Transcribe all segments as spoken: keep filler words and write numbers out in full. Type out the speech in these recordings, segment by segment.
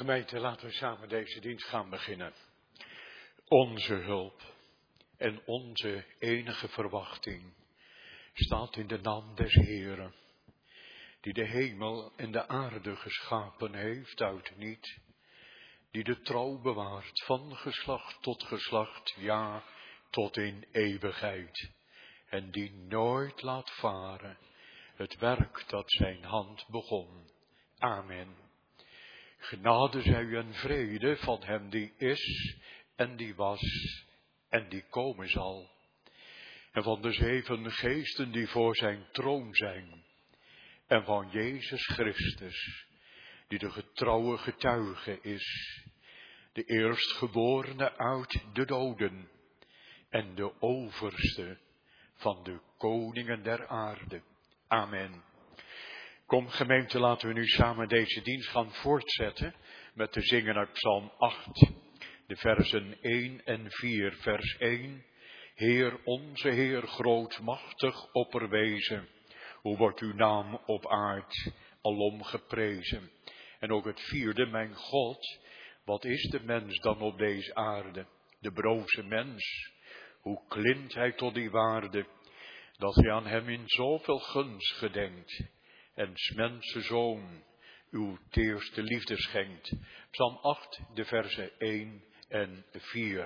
Gemeente, laten we samen deze dienst gaan beginnen. Onze hulp en onze enige verwachting staat in de naam des Heeren, die de hemel en de aarde geschapen heeft uit niet, die de trouw bewaart van geslacht tot geslacht, ja, tot in eeuwigheid, en die nooit laat varen het werk dat zijn hand begon. Amen. Genade zij u en vrede van hem die is en die was en die komen zal. En van de zeven geesten die voor zijn troon zijn. En van Jezus Christus, die de getrouwe getuige is. De eerstgeborene uit de doden. En de overste van de koningen der aarde. Amen. Kom gemeente, laten we nu samen deze dienst gaan voortzetten met te zingen uit Psalm acht. De versen één en vier, vers één. Heer, onze Heer, grootmachtig opperwezen, hoe wordt uw naam op aard alom geprezen. En ook het vierde, mijn God, wat is de mens dan op deze aarde? De broze mens, hoe klimt hij tot die waarde, dat hij aan hem in zoveel gunst gedenkt. En 's mensen zoon uw teerste liefde schenkt. Psalm acht, de versen één en vier.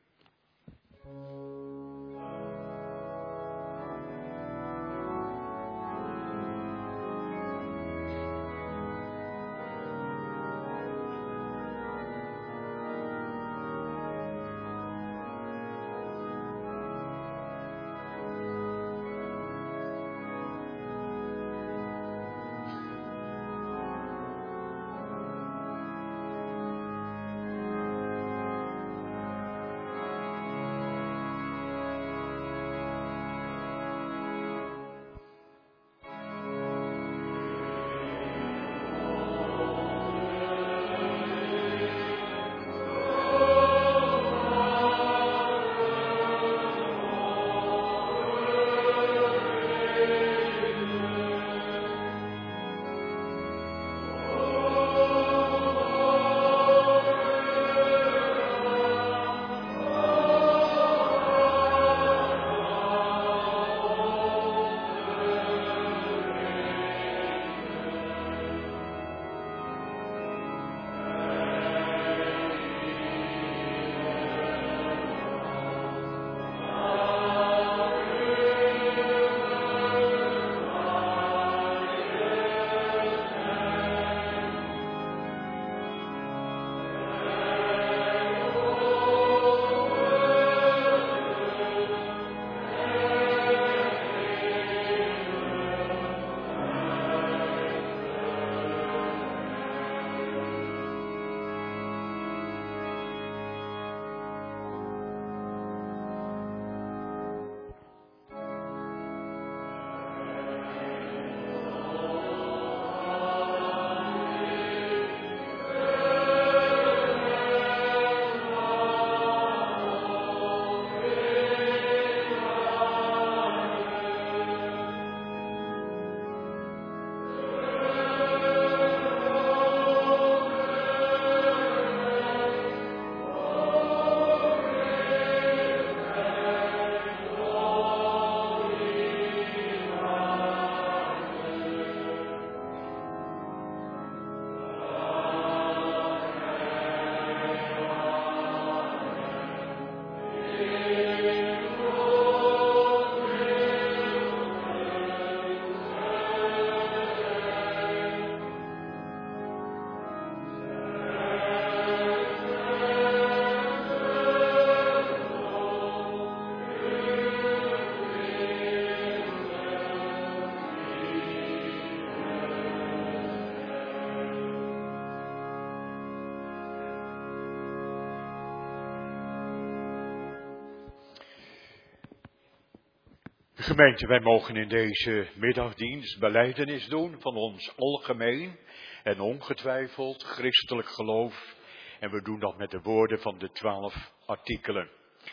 Gemeente, wij mogen in deze middagdienst belijdenis doen van ons algemeen en ongetwijfeld christelijk geloof. En we doen dat met de woorden van de twaalf artikelen.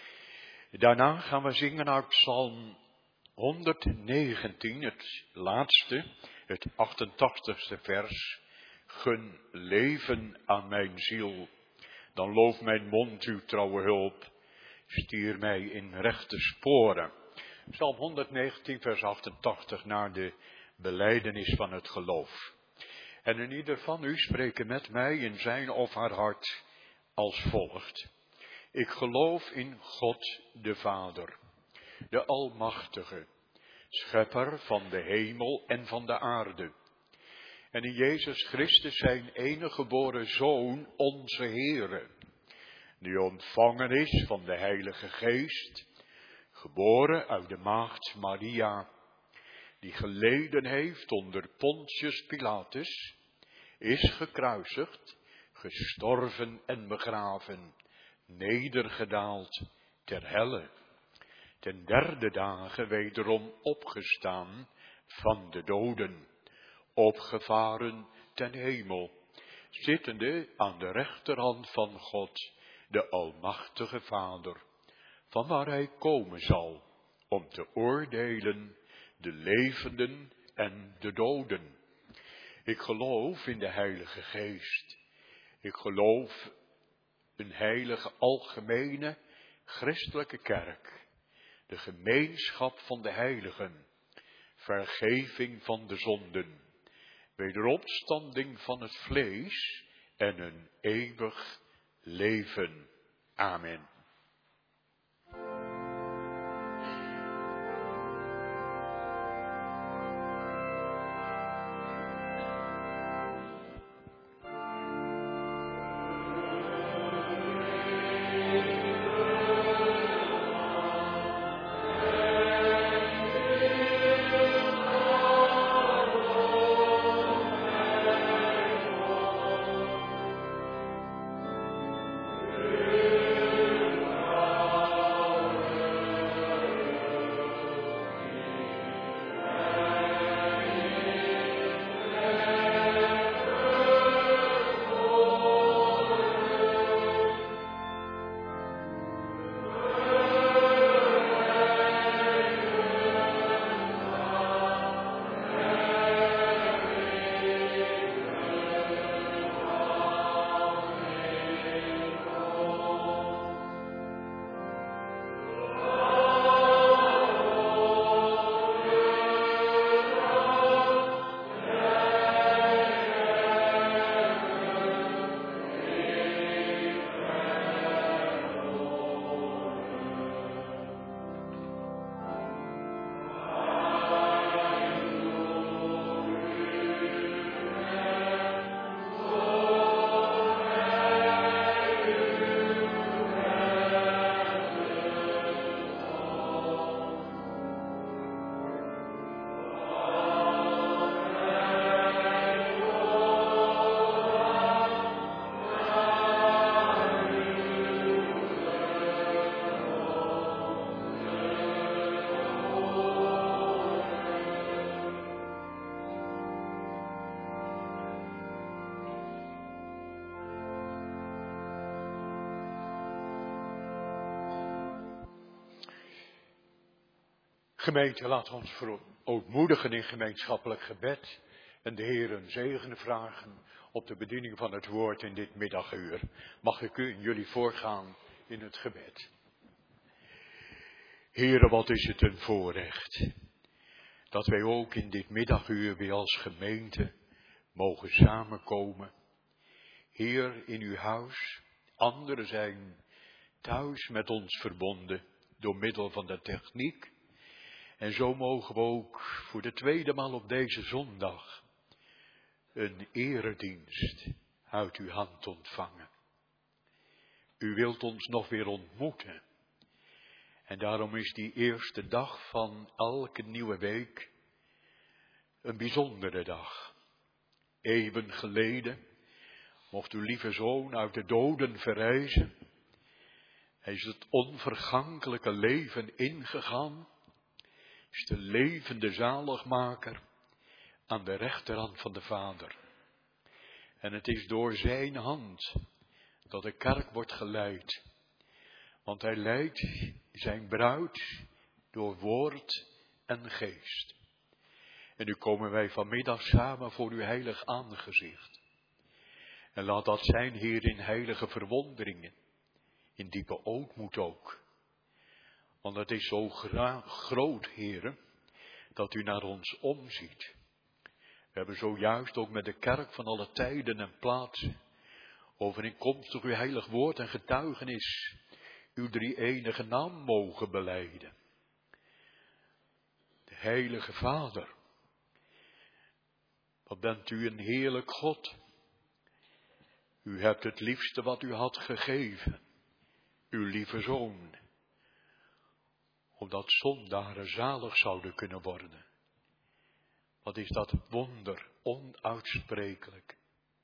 Daarna gaan we zingen uit Psalm honderdzegentien, het laatste, het achtentachtigste vers. Gun leven aan mijn ziel, dan looft mijn mond uw trouwe hulp. Stier mij in rechte sporen. Psalm honderdnegentien vers achtentachtig naar de belijdenis van het geloof. En in ieder van u spreken met mij in zijn of haar hart als volgt. Ik geloof in God de Vader, de Almachtige, Schepper van de hemel en van de aarde. En in Jezus Christus zijn enige geboren Zoon, onze Heere, die ontvangen is van de Heilige Geest, geboren uit de maagd Maria, die geleden heeft onder Pontius Pilatus, is gekruisigd, gestorven en begraven, nedergedaald ter helle, ten derde dagen wederom opgestaan van de doden, opgevaren ten hemel, zittende aan de rechterhand van God, de Almachtige Vader, van waar hij komen zal, om te oordelen de levenden en de doden. Ik geloof in de Heilige Geest. Ik geloof een heilige, algemene, christelijke kerk, de gemeenschap van de heiligen, vergeving van de zonden, wederopstanding van het vlees en een eeuwig leven. Amen. Gemeente, laat ons verootmoedigen in gemeenschappelijk gebed en de Heer een zegen vragen op de bediening van het woord in dit middaguur. Mag ik u en jullie voorgaan in het gebed. Heere, wat is het een voorrecht dat wij ook in dit middaguur weer als gemeente mogen samenkomen. Heer, in uw huis, anderen zijn thuis met ons verbonden door middel van de techniek. En zo mogen we ook voor de tweede maal op deze zondag een eredienst uit uw hand ontvangen. U wilt ons nog weer ontmoeten. En daarom is die eerste dag van elke nieuwe week een bijzondere dag. Eeuwen geleden mocht uw lieve zoon uit de doden verrijzen. Hij is het onvergankelijke leven ingegaan. Is de levende zaligmaker aan de rechterhand van de Vader. En het is door zijn hand dat de kerk wordt geleid. Want hij leidt zijn bruid door woord en geest. En nu komen wij vanmiddag samen voor uw heilig aangezicht. En laat dat zijn, Heer, in heilige verwonderingen. In diepe ootmoed ook. Want het is zo gra- groot, Heer, dat u naar ons omziet. We hebben zojuist ook met de kerk van alle tijden en plaatsen overeenkomstig uw heilig woord en getuigenis uw drie enige naam mogen belijden. De heilige Vader, wat bent u een heerlijk God. U hebt het liefste wat u had gegeven, uw lieve Zoon, opdat zondaren zalig zouden kunnen worden. Wat is dat wonder, onuitsprekelijk.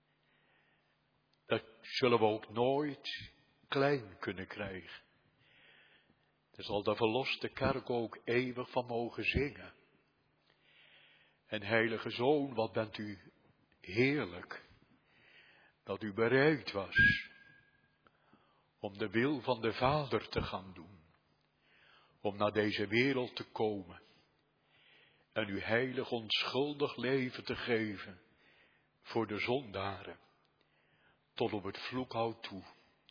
Dat zullen we ook nooit klein kunnen krijgen. Daar zal de verloste kerk ook eeuwig van mogen zingen. En heilige Zoon, wat bent u heerlijk, dat u bereid was om de wil van de Vader te gaan doen. Om naar deze wereld te komen en uw heilig onschuldig leven te geven voor de zondaren, tot op het vloekhout toe.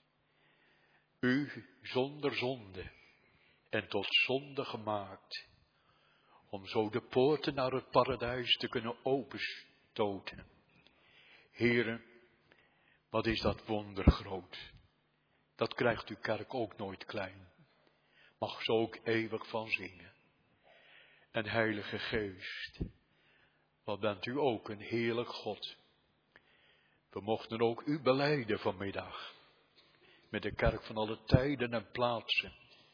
U zonder zonde en tot zonde gemaakt, om zo de poorten naar het paradijs te kunnen openstoten. Heren, wat is dat wonder groot. Dat krijgt uw kerk ook nooit klein. Mag zo ook eeuwig van zingen. En Heilige Geest, wat bent u ook een heerlijk God. We mochten ook u belijden vanmiddag. Met de kerk van alle tijden en plaatsen.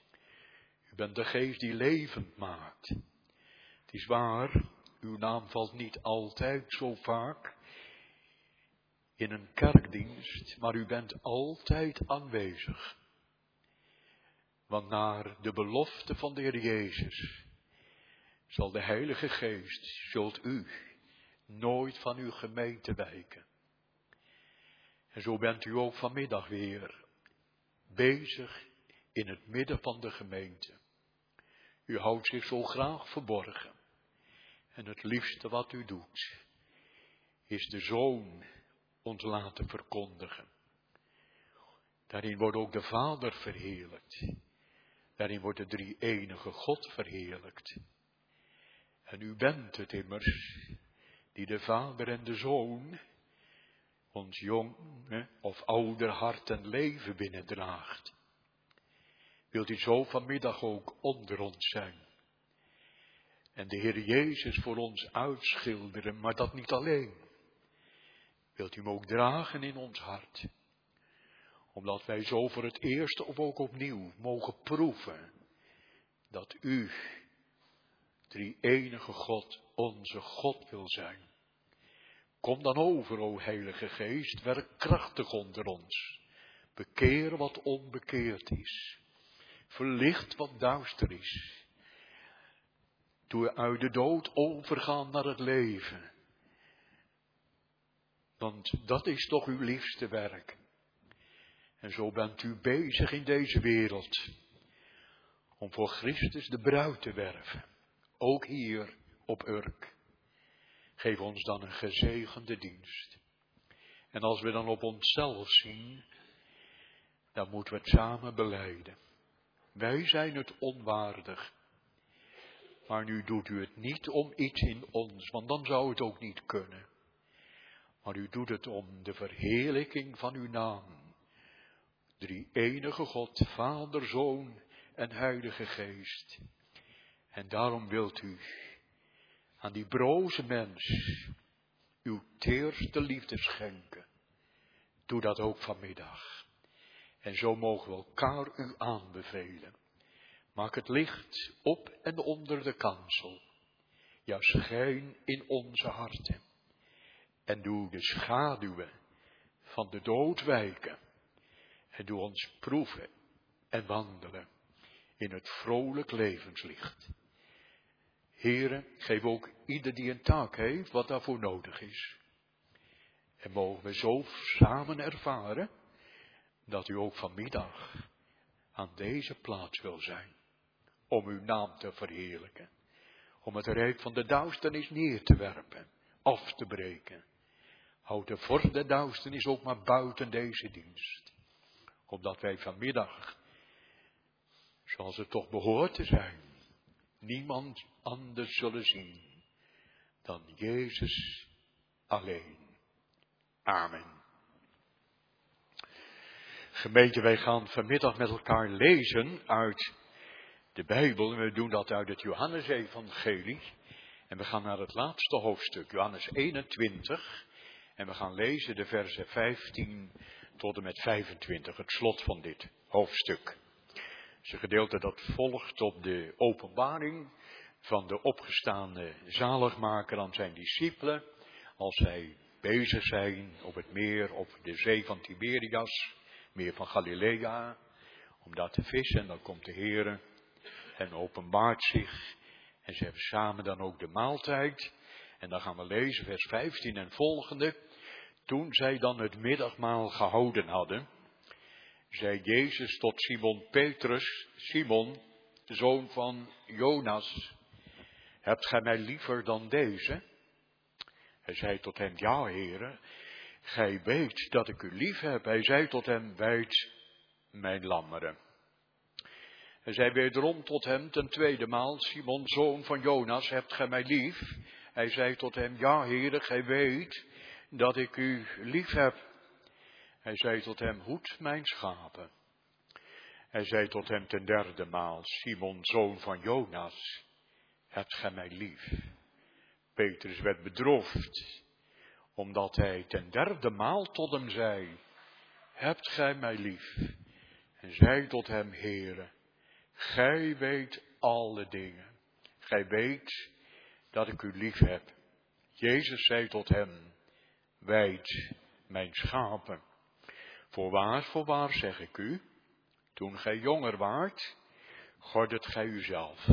U bent de geest die levend maakt. Het is waar, uw naam valt niet altijd zo vaak in een kerkdienst, maar u bent altijd aanwezig. Want naar de belofte van de Heer Jezus zal de Heilige Geest, zult u nooit van uw gemeente wijken. En zo bent u ook vanmiddag weer bezig in het midden van de gemeente. U houdt zich zo graag verborgen. En het liefste wat u doet, is de Zoon ons laten verkondigen. Daarin wordt ook de Vader verheerlijkt. Daarin wordt de drie enige God verheerlijkt. En u bent het immers, die de Vader en de Zoon ons jong of ouder hart en leven binnendraagt. Wilt u zo vanmiddag ook onder ons zijn? En de Heer Jezus voor ons uitschilderen, maar dat niet alleen. Wilt u hem ook dragen in ons hart? Omdat wij zo voor het eerst of ook opnieuw mogen proeven dat u, drie enige God, onze God wil zijn. Kom dan over, o Heilige Geest, werk krachtig onder ons. Bekeer wat onbekeerd is. Verlicht wat duister is. Doe uit de dood overgaan naar het leven. Want dat is toch uw liefste werk. En zo bent u bezig in deze wereld. Om voor Christus de bruid te werven. Ook hier op Urk. Geef ons dan een gezegende dienst. En als we dan op onszelf zien, dan moeten we het samen belijden. Wij zijn het onwaardig. Maar nu doet u het niet om iets in ons, want dan zou het ook niet kunnen. Maar u doet het om de verheerlijking van uw naam. Drie enige God, Vader, Zoon en Heilige Geest. En daarom wilt u aan die broze mens uw teerste liefde schenken. Doe dat ook vanmiddag. En zo mogen we elkaar u aanbevelen. Maak het licht op en onder de kansel. Ja, schijn in onze harten. En doe de schaduwen van de dood wijken. En doe ons proeven en wandelen in het vrolijk levenslicht. Here, geef ook ieder die een taak heeft wat daarvoor nodig is. En mogen we zo samen ervaren dat u ook vanmiddag aan deze plaats wil zijn. Om uw naam te verheerlijken. Om het rijk van de duisternis neer te werpen, af te breken. Houd de vorst der duisternis ook maar buiten deze dienst. Opdat wij vanmiddag, zoals het toch behoort te zijn, niemand anders zullen zien dan Jezus alleen. Amen. Gemeente, wij gaan vanmiddag met elkaar lezen uit de Bijbel. En we doen dat uit het Johannesevangelie. En we gaan naar het laatste hoofdstuk, Johannes eenentwintig. En we gaan lezen de versen vijftien tot en met vijfentwintig, het slot van dit hoofdstuk. Het is een gedeelte dat volgt op de openbaring van de opgestaande zaligmaker aan zijn discipelen, als zij bezig zijn op het meer, op de zee van Tiberias, meer van Galilea, om daar te vissen. En dan komt de Heer en openbaart zich. En ze hebben samen dan ook de maaltijd. En dan gaan we lezen vers vijftien en volgende. Toen zij dan het middagmaal gehouden hadden, zei Jezus tot Simon Petrus: Simon, de zoon van Jonas, hebt gij mij liever dan deze? Hij zei tot hem: ja, Heere, gij weet dat ik u lief heb. Hij zei tot hem: wijd mijn lammeren. Hij zei wederom tot hem ten tweede maal: Simon, zoon van Jonas, hebt gij mij lief? Hij zei tot hem: ja, Heere, gij weet dat ik u lief heb. Hij zei tot hem: hoed mijn schapen. Hij zei tot hem ten derde maal: Simon, zoon van Jonas, hebt gij mij lief? Petrus werd bedroefd, omdat hij ten derde maal tot hem zei: hebt gij mij lief? En zei tot hem: Heere, gij weet alle dingen. Gij weet dat ik u lief heb. Jezus zei tot hem: wijd mijn schapen. Voorwaar, voorwaar zeg ik u, toen gij jonger waart, gordet gij uzelf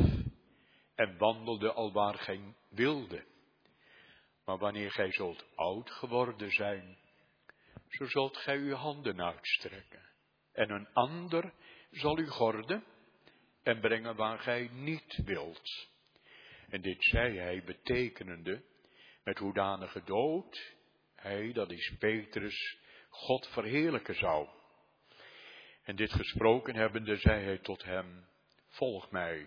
en wandelde alwaar gij wilde. Maar wanneer gij zult oud geworden zijn, zo zult gij uw handen uitstrekken. En een ander zal u gorden en brengen waar gij niet wilt. En dit zei hij betekenende met hoedanige dood hij, dat is Petrus, God verheerlijken zou. En dit gesproken hebbende zei hij tot hem: volg mij.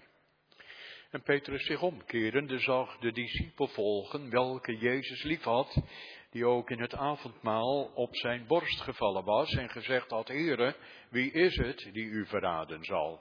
En Petrus zich omkerende zag de discipel volgen, welke Jezus lief had, die ook in het avondmaal op zijn borst gevallen was en gezegd had: Heere, wie is het die u verraden zal?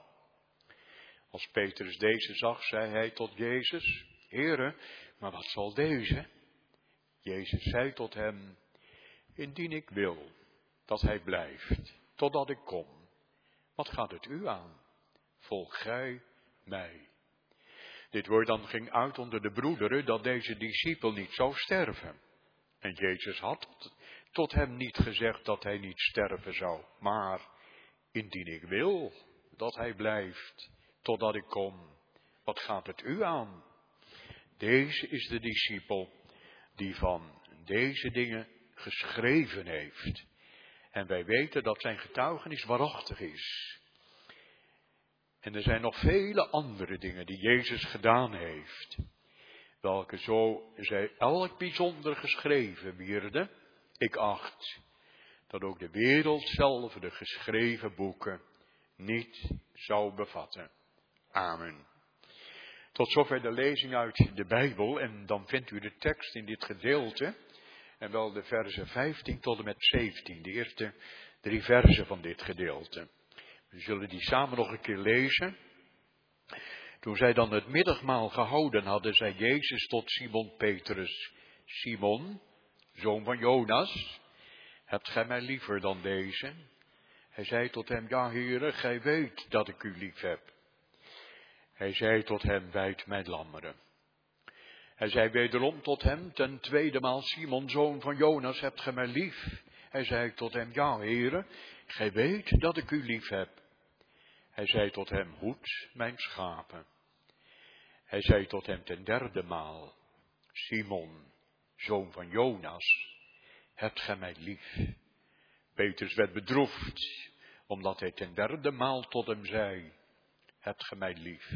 Als Petrus deze zag, zei hij tot Jezus: Heere, maar wat zal deze? Jezus zei tot hem: indien ik wil dat hij blijft, totdat ik kom, wat gaat het u aan? Volg gij mij. Dit woord dan ging uit onder de broederen, dat deze discipel niet zou sterven. En Jezus had tot hem niet gezegd dat hij niet sterven zou, maar indien ik wil dat hij blijft, totdat ik kom, wat gaat het u aan? Deze is de discipel die van deze dingen geschreven heeft. En wij weten dat zijn getuigenis waarachtig is. En er zijn nog vele andere dingen die Jezus gedaan heeft, welke zo zij elk bijzonder geschreven wierden. Ik acht dat ook de wereld zelf de geschreven boeken niet zou bevatten. Amen. Tot zover de lezing uit de Bijbel. En dan vindt u de tekst in dit gedeelte. En wel de versen vijftien tot en met zeventien. De eerste drie versen van dit gedeelte. We zullen die samen nog een keer lezen. Toen zij dan het middagmaal gehouden hadden, zei Jezus tot Simon Petrus: Simon, zoon van Jonas, hebt gij mij liever dan deze? Hij zei tot hem: ja, Heere, gij weet dat ik u lief heb. Hij zei tot hem: wijd mijn lammeren. Hij zei wederom tot hem ten tweede maal: Simon, zoon van Jonas, hebt gij mij lief? Hij zei tot hem: ja, Heere, gij weet dat ik u lief heb. Hij zei tot hem: hoed mijn schapen. Hij zei tot hem ten derde maal: Simon, zoon van Jonas, hebt gij mij lief? Petrus werd bedroefd, omdat hij ten derde maal tot hem zei: hebt gij mij lief?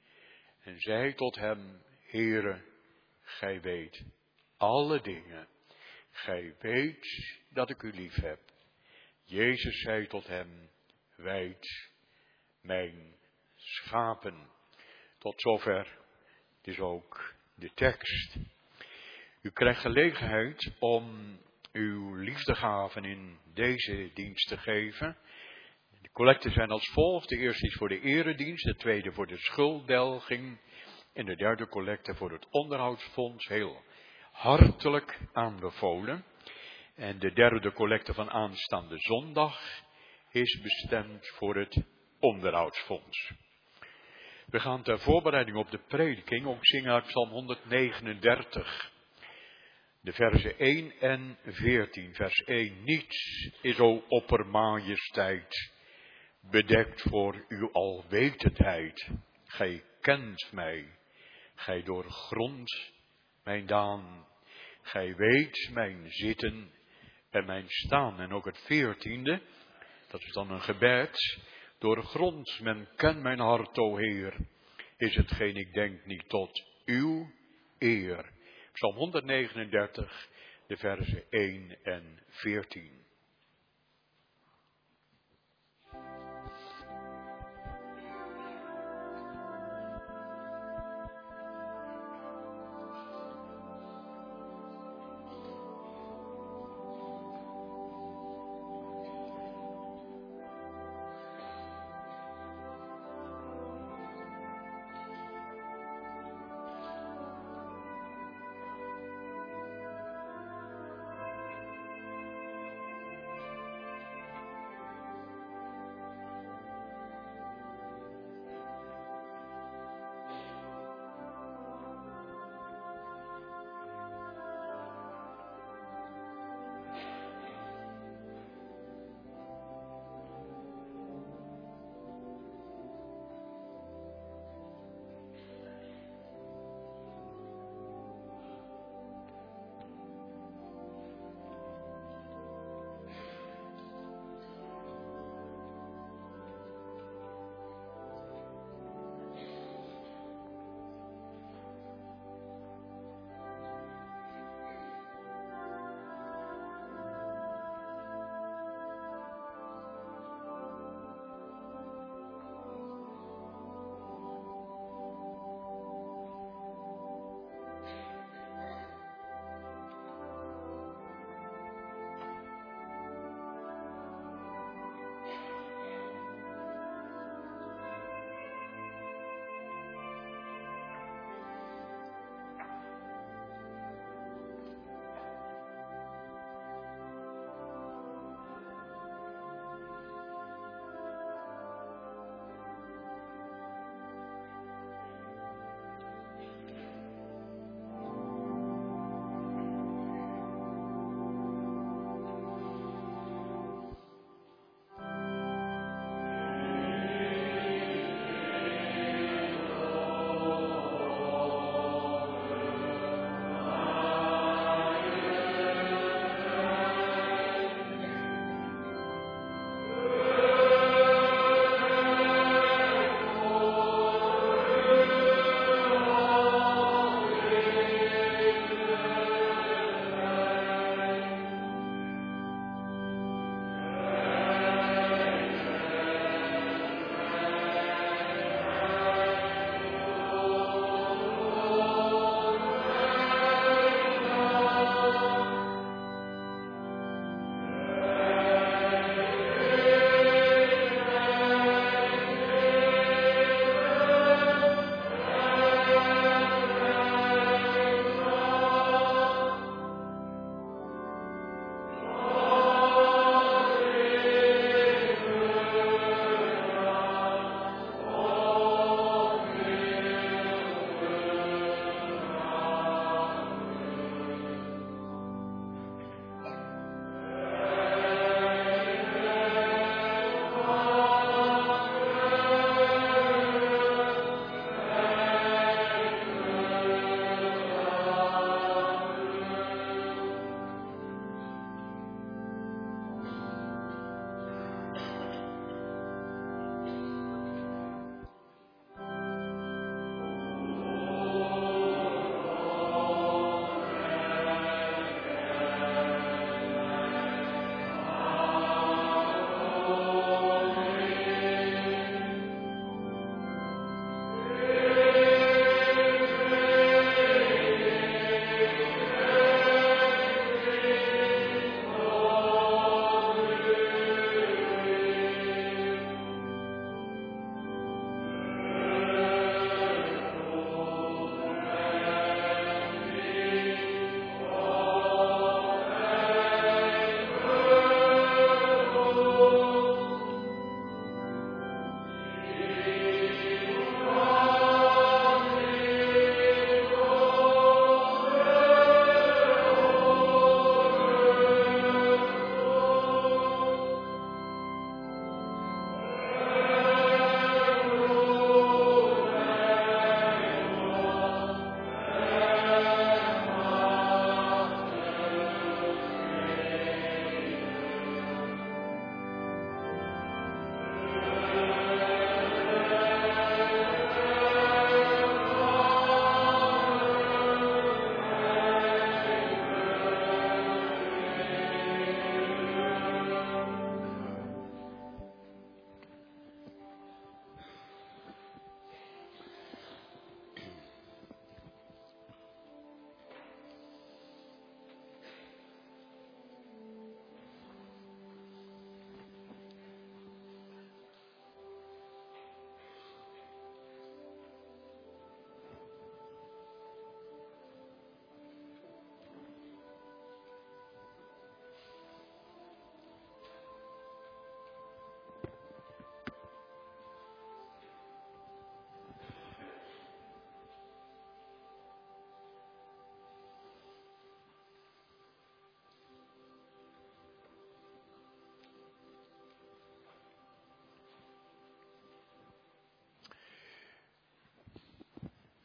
En zei tot hem: Heere, gij weet alle dingen. gij weet dat ik u lief heb. Jezus zei tot hem, wijd mijn schapen. Tot zover, het is ook de tekst. U krijgt gelegenheid om uw liefdegaven in deze dienst te geven. De collecten zijn als volgt. De eerste is voor de eredienst, de tweede voor de schulddelging en de derde collecte voor het onderhoudsfonds. Heel hartelijk aanbevolen. En de derde collecte van aanstaande zondag is bestemd voor het onderhoudsfonds. We gaan ter voorbereiding op de prediking ook zingen uit Psalm honderdnegenendertig. De versen één en veertien. Vers één. Niets is, o oppermajesteit, bedekt voor uw alwetendheid. Gij kent mij, gij doorgrondt mijn daan. Gij weet mijn zitten en mijn staan. En ook het veertiende, dat is dan een gebed. Doorgrond, men kent mijn hart, o Heer, is hetgeen ik denk niet tot uw eer. Psalm honderdnegenendertig, de versen één en veertien.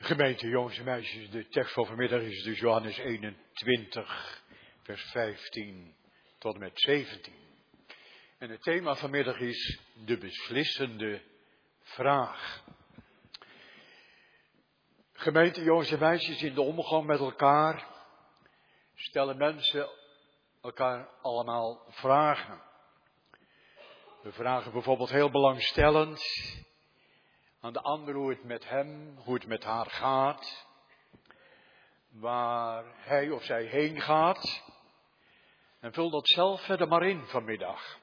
Gemeente, jongens en meisjes, de tekst van vanmiddag is dus Johannes eenentwintig, vers vijftien tot en met zeventien. En het thema vanmiddag is de beslissende vraag. Gemeente, jongens en meisjes, in de omgang met elkaar stellen mensen elkaar allemaal vragen. We vragen bijvoorbeeld heel belangstellend aan de ander hoe het met hem, hoe het met haar gaat, waar hij of zij heen gaat. En vul dat zelf verder maar in vanmiddag.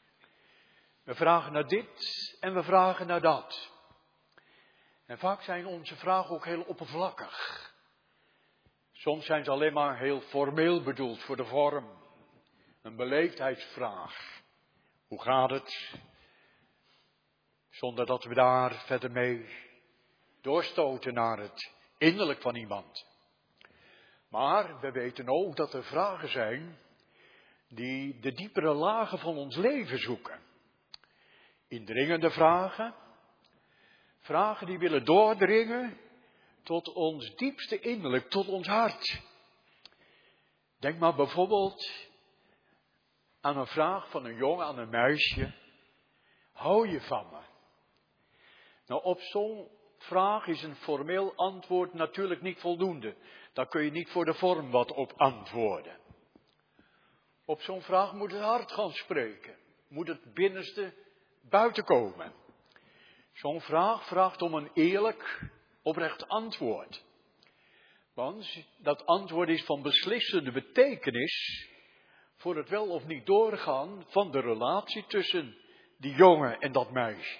We vragen naar dit en we vragen naar dat. En vaak zijn onze vragen ook heel oppervlakkig. Soms zijn ze alleen maar heel formeel bedoeld voor de vorm. Een beleefdheidsvraag. Hoe gaat het? Zonder dat we daar verder mee doorstoten naar het innerlijk van iemand. Maar we weten ook dat er vragen zijn die de diepere lagen van ons leven zoeken. Indringende vragen. Vragen die willen doordringen tot ons diepste innerlijk, tot ons hart. Denk maar bijvoorbeeld aan een vraag van een jongen aan een meisje. Hou je van me? Nou, op zo'n vraag is een formeel antwoord natuurlijk niet voldoende. Daar kun je niet voor de vorm wat op antwoorden. Op zo'n vraag moet het hart gaan spreken. Moet het binnenste buiten komen. Zo'n vraag vraagt om een eerlijk, oprecht antwoord. Want dat antwoord is van beslissende betekenis voor het wel of niet doorgaan van de relatie tussen die jongen en dat meisje.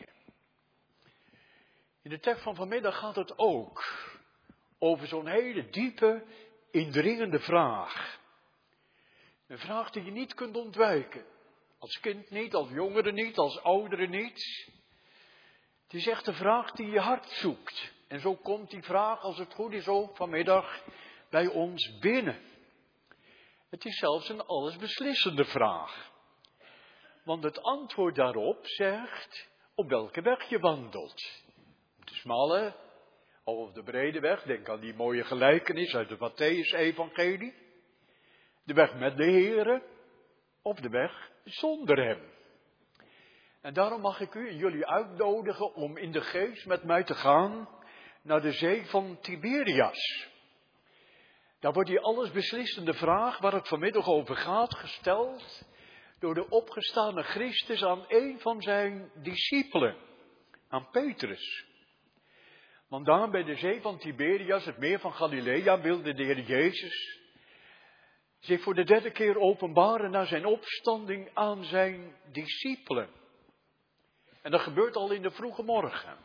In de tekst van vanmiddag gaat het ook over zo'n hele diepe, indringende vraag. Een vraag die je niet kunt ontwijken. Als kind niet, als jongere niet, als oudere niet. Het is echt een vraag die je hart zoekt. En zo komt die vraag, als het goed is, ook vanmiddag bij ons binnen. Het is zelfs een allesbeslissende vraag. Want het antwoord daarop zegt op welke weg je wandelt. De smalle of de brede weg, denk aan die mooie gelijkenis uit de Mattheüs-evangelie. De weg met de Heere of de weg zonder hem. En daarom mag ik u en jullie uitnodigen om in de geest met mij te gaan naar de zee van Tiberias. Daar wordt die allesbeslissende vraag waar het vanmiddag over gaat gesteld door de opgestane Christus aan een van zijn discipelen, aan Petrus. Want daar bij de zee van Tiberias, het meer van Galilea, wilde de Heer Jezus zich voor de derde keer openbaren na zijn opstanding aan zijn discipelen. En dat gebeurt al in de vroege morgen.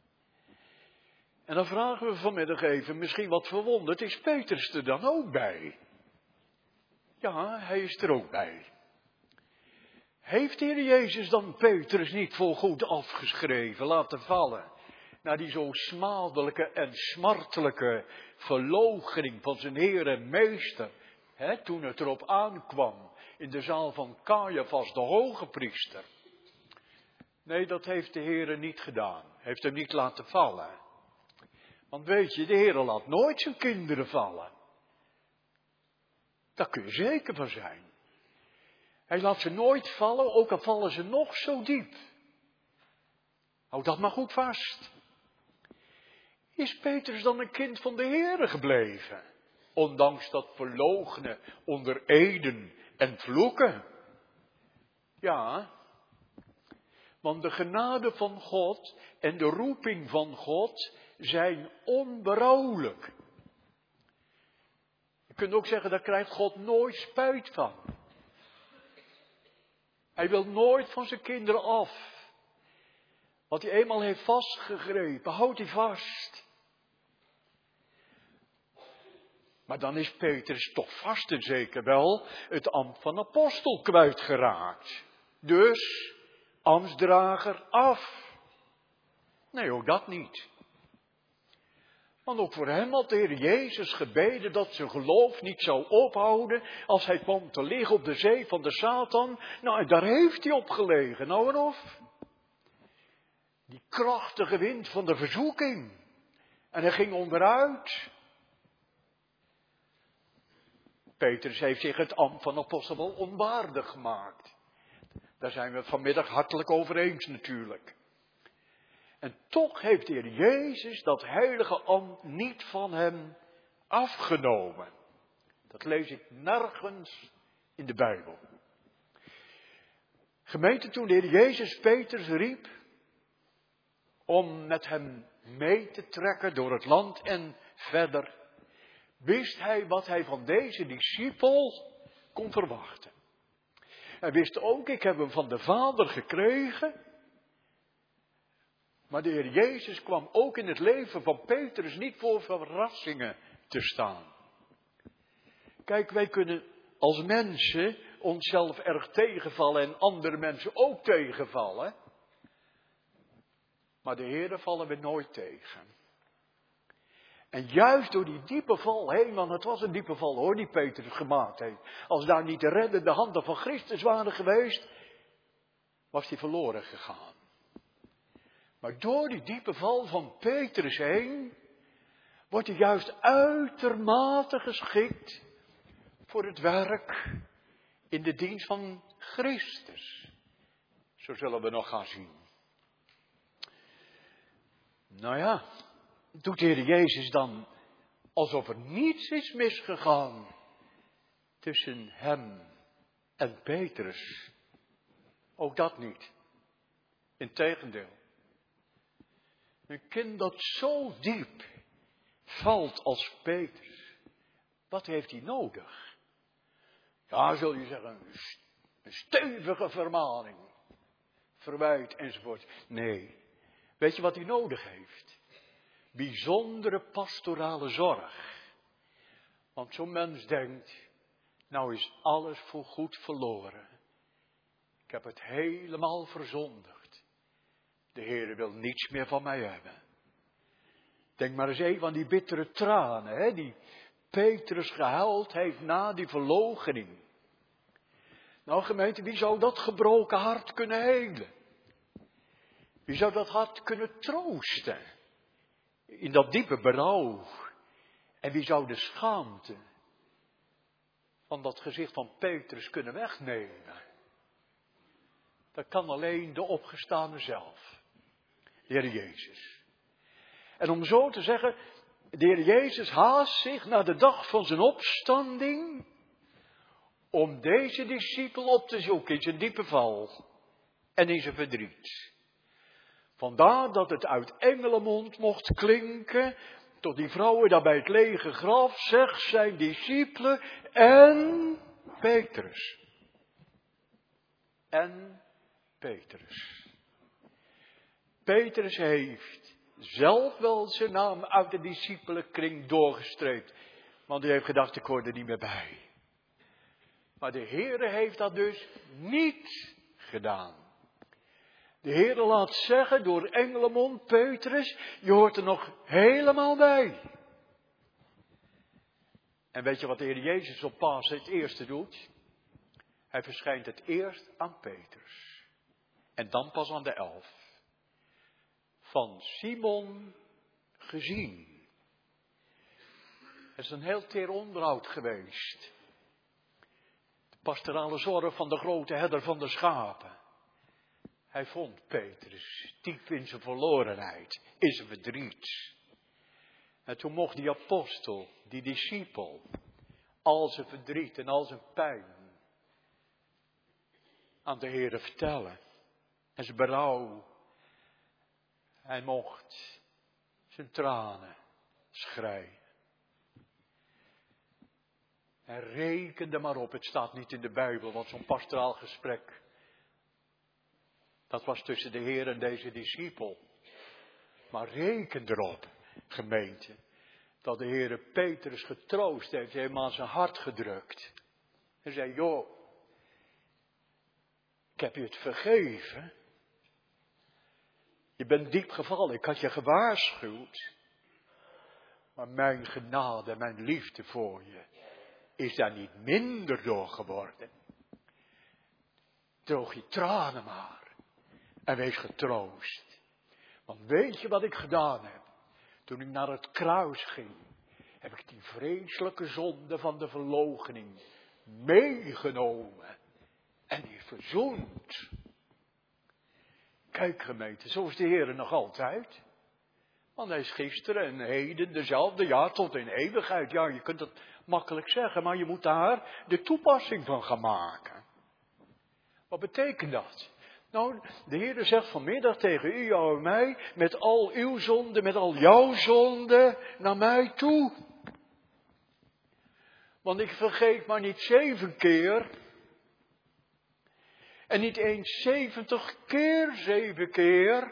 En dan vragen we vanmiddag even, misschien wat verwonderd, is Petrus er dan ook bij? Ja, hij is er ook bij. Heeft de Heer Jezus dan Petrus niet voorgoed afgeschreven, laten vallen, na die zo smadelijke en smartelijke verloochening van zijn Heer en Meester, hè, toen het erop aankwam in de zaal van Caiaphas, de hoge priester? Nee, dat heeft de Heer niet gedaan, heeft hem niet laten vallen. Want weet je, de Heer laat nooit zijn kinderen vallen. Daar kun je zeker van zijn. Hij laat ze nooit vallen, ook al vallen ze nog zo diep. Houd dat maar goed vast. Is Petrus dan een kind van de Heere gebleven? Ondanks dat verloochenen onder eden en vloeken. Ja, want de genade van God en de roeping van God zijn onberouwelijk. Je kunt ook zeggen, daar krijgt God nooit spijt van. Hij wil nooit van zijn kinderen af. Wat hij eenmaal heeft vastgegrepen, houdt hij vast. Maar dan is Petrus toch vast en zeker wel het ambt van apostel kwijtgeraakt. Dus, ambtsdrager af. Nee, ook dat niet. Want ook voor hem had de Heer Jezus gebeden dat zijn geloof niet zou ophouden als hij kwam te liggen op de zee van de Satan. Nou, en daar heeft hij op gelegen, nou en of. Die krachtige wind van de verzoeking. En hij ging onderuit. Petrus heeft zich het ambt van apostel wel onwaardig gemaakt. Daar zijn we het vanmiddag hartelijk over eens natuurlijk. En toch heeft de Heer Jezus dat heilige ambt niet van hem afgenomen. Dat lees ik nergens in de Bijbel. Gemeente, toen de Heer Jezus Petrus riep om met hem mee te trekken door het land en verder, wist hij wat hij van deze discipel kon verwachten. Hij wist ook, ik heb hem van de Vader gekregen. Maar de Heer Jezus kwam ook in het leven van Petrus niet voor verrassingen te staan. Kijk, wij kunnen als mensen onszelf erg tegenvallen en andere mensen ook tegenvallen. Maar de Heer vallen we nooit tegen. En juist door die diepe val heen, want het was een diepe val hoor, die Petrus gemaakt heeft. Als daar niet de reddende handen van Christus waren geweest, was hij verloren gegaan. Maar door die diepe val van Petrus heen, wordt hij juist uitermate geschikt voor het werk in de dienst van Christus. Zo zullen we nog gaan zien. Nou ja, doet de Heer Jezus dan alsof er niets is misgegaan tussen hem en Petrus? Ook dat niet. Integendeel. Een kind dat zo diep valt als Petrus, wat heeft hij nodig? Ja, zul je zeggen, een stevige vermaning, verwijt enzovoort. Nee, weet je wat hij nodig heeft? Bijzondere pastorale zorg. Want zo'n mens denkt, nou is alles voorgoed verloren. Ik heb het helemaal verzondigd. De Heer wil niets meer van mij hebben. Denk maar eens even aan die bittere tranen, hè, die Petrus gehuild heeft na die verloochening. Nou gemeente, wie zou dat gebroken hart kunnen helen? Wie zou dat hart kunnen troosten? In dat diepe berouw. En wie zou de schaamte van dat gezicht van Petrus kunnen wegnemen? Dat kan alleen de opgestane zelf. De Heer Jezus. En om zo te zeggen, de Heer Jezus haast zich naar de dag van zijn opstanding om deze discipel op te zoeken in zijn diepe val en in zijn verdriet. Vandaar dat het uit engelenmond mocht klinken tot die vrouwen daar bij het lege graf, zegt zijn discipelen en Petrus. En Petrus. Petrus heeft zelf wel zijn naam uit de discipelenkring doorgestreept. Want hij heeft gedacht, ik hoor er niet meer bij. Maar de Heere heeft dat dus niet gedaan. De Heere laat zeggen door engelenmond, Petrus, je hoort er nog helemaal bij. En weet je wat de Heer Jezus op Pasen het eerste doet? Hij verschijnt het eerst aan Petrus. En dan pas aan de elf. Van Simon gezien. Het is een heel teer onderhoud geweest. De pastorale zorg van de grote herder van de schapen. Hij vond Petrus diep in zijn verlorenheid, in zijn verdriet. En toen mocht die apostel, die discipel, al zijn verdriet en al zijn pijn aan de Heere vertellen. En zijn berouw. Hij mocht zijn tranen schreien. En reken er maar op, het staat niet in de Bijbel, want zo'n pastoraal gesprek, dat was tussen de Heer en deze discipel. Maar reken erop, gemeente, dat de Heer Petrus getroost heeft, hij heeft hem aan zijn hart gedrukt. Hij zei, joh, ik heb je het vergeven. Je bent diep gevallen, ik had je gewaarschuwd. Maar mijn genade, mijn liefde voor je, is daar niet minder door geworden. Droog je tranen maar. En wees getroost. Want weet je wat ik gedaan heb? Toen ik naar het kruis ging, heb ik die vreselijke zonde van de verloochening meegenomen en die verzoend. Kijk gemeente, zo is de Heer nog altijd. Want hij is gisteren en heden dezelfde, ja, tot in eeuwigheid. Ja, je kunt het makkelijk zeggen, maar je moet daar de toepassing van gaan maken. Wat betekent dat? Nou, de Heer zegt vanmiddag tegen u, jou en mij, met al uw zonde, met al jouw zonde, naar mij toe. Want ik vergeet maar niet zeven keer, en niet eens zeventig keer, zeven keer,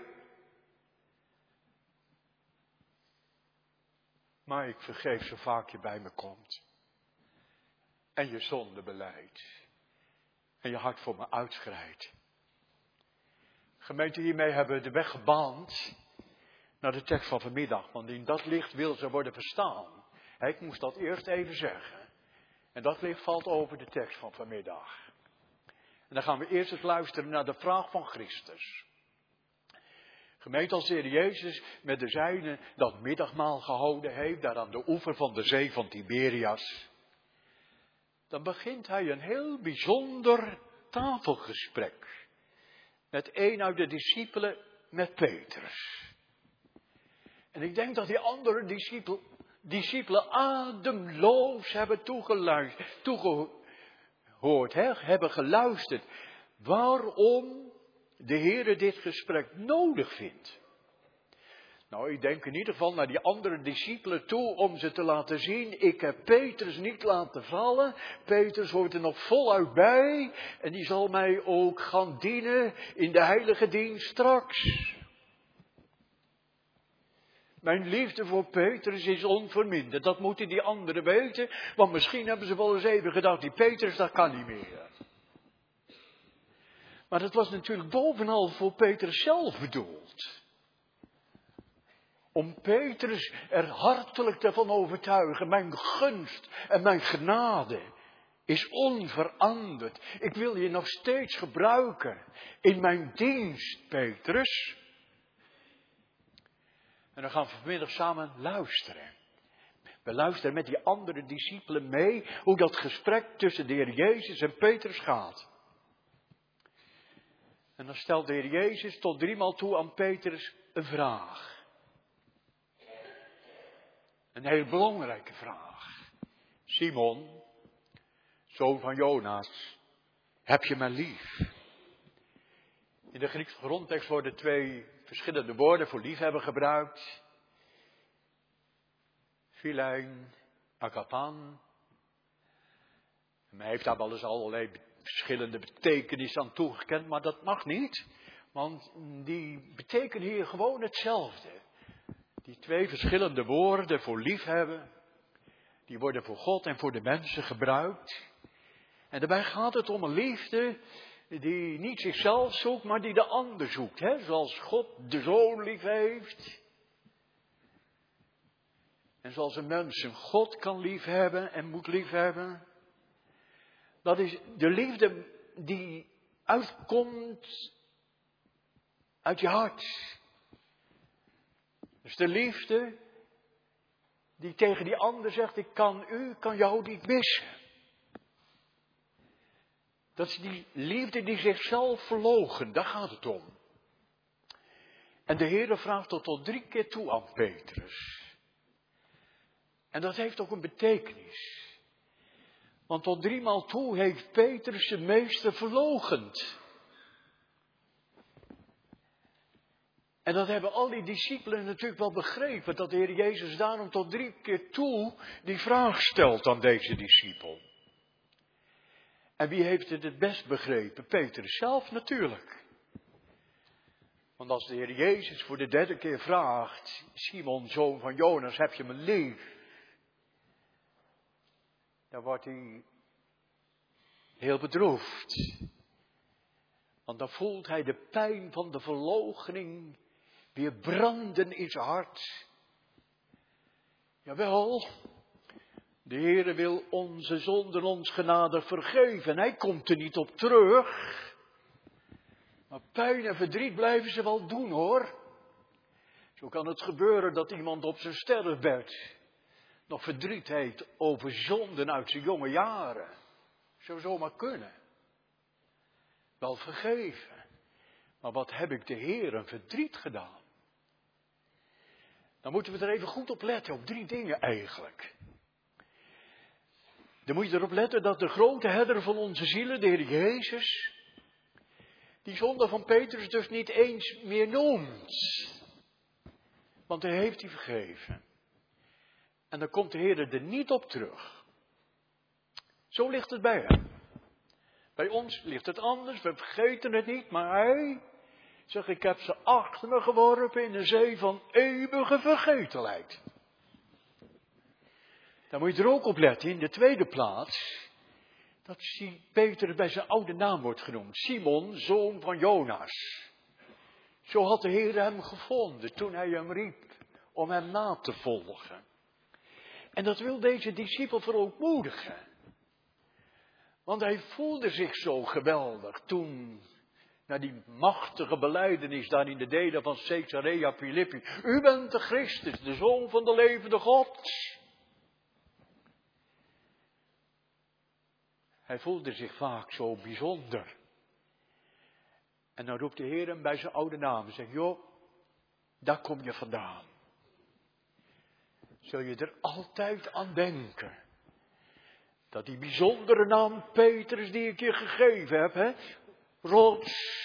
maar ik vergeef zo vaak je bij me komt. En je zonde beleidt. En je hart voor me uitschrijdt. Gemeente, hiermee hebben we de weg gebaand naar de tekst van vanmiddag. Want in dat licht wil ze worden verstaan. Ik moest dat eerst even zeggen. En dat licht valt over de tekst van vanmiddag. En dan gaan we eerst eens luisteren naar de vraag van Christus. Gemeente, als de Heer Jezus met de zijnen dat middagmaal gehouden heeft, daar aan de oever van de zee van Tiberias, dan begint hij een heel bijzonder tafelgesprek met een uit de discipelen, met Petrus. En ik denk dat die andere discipel, discipelen ademloos hebben toegeluisterd, toegehoord, hè, hebben geluisterd. Waarom de Heer dit gesprek nodig vindt. Nou, ik denk in ieder geval naar die andere discipelen toe om ze te laten zien. Ik heb Petrus niet laten vallen. Petrus hoort er nog voluit bij. En die zal mij ook gaan dienen in de heilige dienst straks. Mijn liefde voor Petrus is onverminderd. Dat moeten die anderen weten. Want misschien hebben ze wel eens even gedacht, die Petrus, dat kan niet meer. Maar dat was natuurlijk bovenal voor Petrus zelf bedoeld. Om Petrus er hartelijk ervan overtuigen. Mijn gunst en mijn genade is onveranderd. Ik wil je nog steeds gebruiken in mijn dienst, Petrus. En dan gaan we vanmiddag samen luisteren. We luisteren met die andere discipelen mee hoe dat gesprek tussen de Heer Jezus en Petrus gaat. En dan stelt de Heer Jezus tot driemaal toe aan Petrus een vraag. Een heel belangrijke vraag. Simon, zoon van Jonas, heb je mij lief? In de Griekse grondtekst worden twee verschillende woorden voor liefhebben gebruikt. Philein, agapan. Men heeft daar wel eens allerlei verschillende betekenissen aan toegekend, maar dat mag niet. Want die betekenen hier gewoon hetzelfde. Die twee verschillende woorden voor liefhebben, die worden voor God en voor de mensen gebruikt. En daarbij gaat het om een liefde die niet zichzelf zoekt, maar die de ander zoekt. Hè? Zoals God de Zoon lief heeft. En zoals een mens een God kan liefhebben en moet liefhebben. Dat is de liefde die uitkomt uit je hart. Dus de liefde die tegen die ander zegt, ik kan u, kan jou niet missen. Dat is die liefde die zichzelf verloochent, daar gaat het om. En de Heer vraagt tot tot drie keer toe aan Petrus. En dat heeft ook een betekenis. Want tot driemaal toe heeft Petrus zijn meester verloochend. En dat hebben al die discipelen natuurlijk wel begrepen. Dat de Heer Jezus daarom tot drie keer toe die vraag stelt aan deze discipel. En wie heeft het het best begrepen? Petrus zelf natuurlijk. Want als de Heer Jezus voor de derde keer vraagt, Simon, zoon van Jonas, heb je me lief? Dan wordt hij heel bedroefd. Want dan voelt hij de pijn van de verloochening weer branden in zijn hart. Jawel, de Heere wil onze zonden ons genadig vergeven. Hij komt er niet op terug. Maar pijn en verdriet blijven ze wel doen, hoor. Zo kan het gebeuren dat iemand op zijn sterfbed nog verdriet heeft over zonden uit zijn jonge jaren. Zou zomaar kunnen. Wel vergeven. Maar wat heb ik de Heer een verdriet gedaan? Dan moeten we er even goed op letten, op drie dingen eigenlijk. Dan moet je erop letten dat de grote herder van onze zielen, de Heer Jezus, die zonde van Petrus dus niet eens meer noemt. Want hij heeft die vergeven. En dan komt de Heer er niet op terug. Zo ligt het bij hem. Bij ons ligt het anders, we vergeten het niet, maar hij zegt, ik heb ze achter me geworpen in een zee van eeuwige vergetelheid. Daar moet je er ook op letten, in de tweede plaats, dat Petrus bij zijn oude naam wordt genoemd. Simon, zoon van Jonas. Zo had de Heer hem gevonden toen hij hem riep om hem na te volgen. En dat wil deze discipel verootmoedigen. Want hij voelde zich zo geweldig toen, na die machtige belijdenis daar in de delen van Caesarea Philippi. U bent de Christus, de Zoon van de levende God. Hij voelde zich vaak zo bijzonder. En dan roept de Heer hem bij zijn oude naam en zegt, joh, daar kom je vandaan. Zul je er altijd aan denken. Dat die bijzondere naam Petrus die ik je gegeven heb, hè, rots.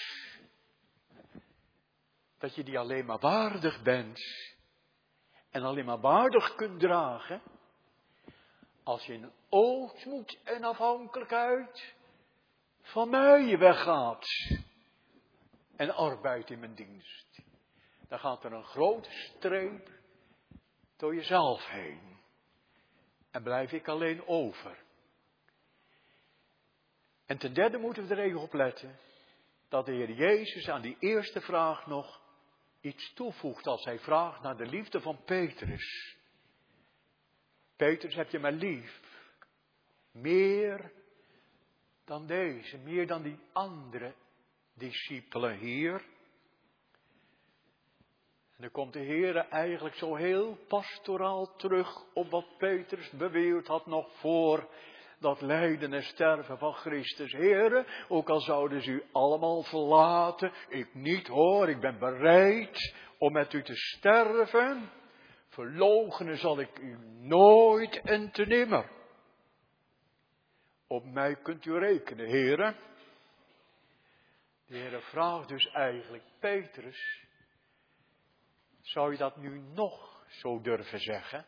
Dat je die alleen maar waardig bent. En alleen maar waardig kunt dragen. Als je in ootmoed en afhankelijkheid van mij weggaat. En arbeid in mijn dienst. Dan gaat er een grote streep door jezelf heen. En blijf ik alleen over. En ten derde moeten we er even op letten. Dat de Heer Jezus aan die eerste vraag nog iets toevoegt. Als hij vraagt naar de liefde van Petrus. Petrus, heb je mij lief? Meer dan deze. Meer dan die andere discipelen hier. En dan komt de Heer eigenlijk zo heel pastoraal terug op wat Petrus beweerd had nog voor dat lijden en sterven van Christus. Heere, ook al zouden ze u allemaal verlaten, ik niet hoor, ik ben bereid om met u te sterven. Verloochenen zal ik u nooit en te nimmer. Op mij kunt u rekenen, Heere. De Heere vraagt dus eigenlijk, Petrus, zou je dat nu nog zo durven zeggen?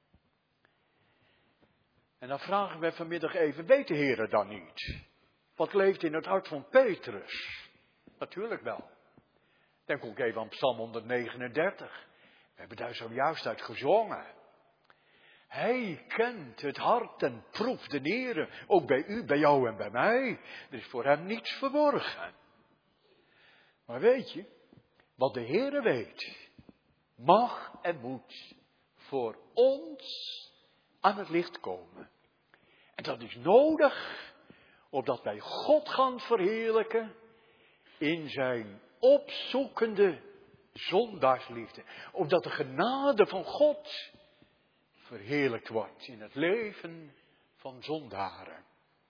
En dan vragen we vanmiddag even, weet de Heere dan niet? Wat leeft in het hart van Petrus? Natuurlijk wel. Denk ook even aan Psalm honderdnegenendertig. We hebben daar zojuist uit gezongen. Hij kent het hart en proeft de Heere, ook bij u, bij jou en bij mij. Er is voor hem niets verborgen. Maar weet je, wat de Heere weet, mag en moet voor ons aan het licht komen. En dat is nodig, opdat wij God gaan verheerlijken in zijn opzoekende zondaarsliefde. Opdat de genade van God verheerlijkt wordt in het leven van zondaren.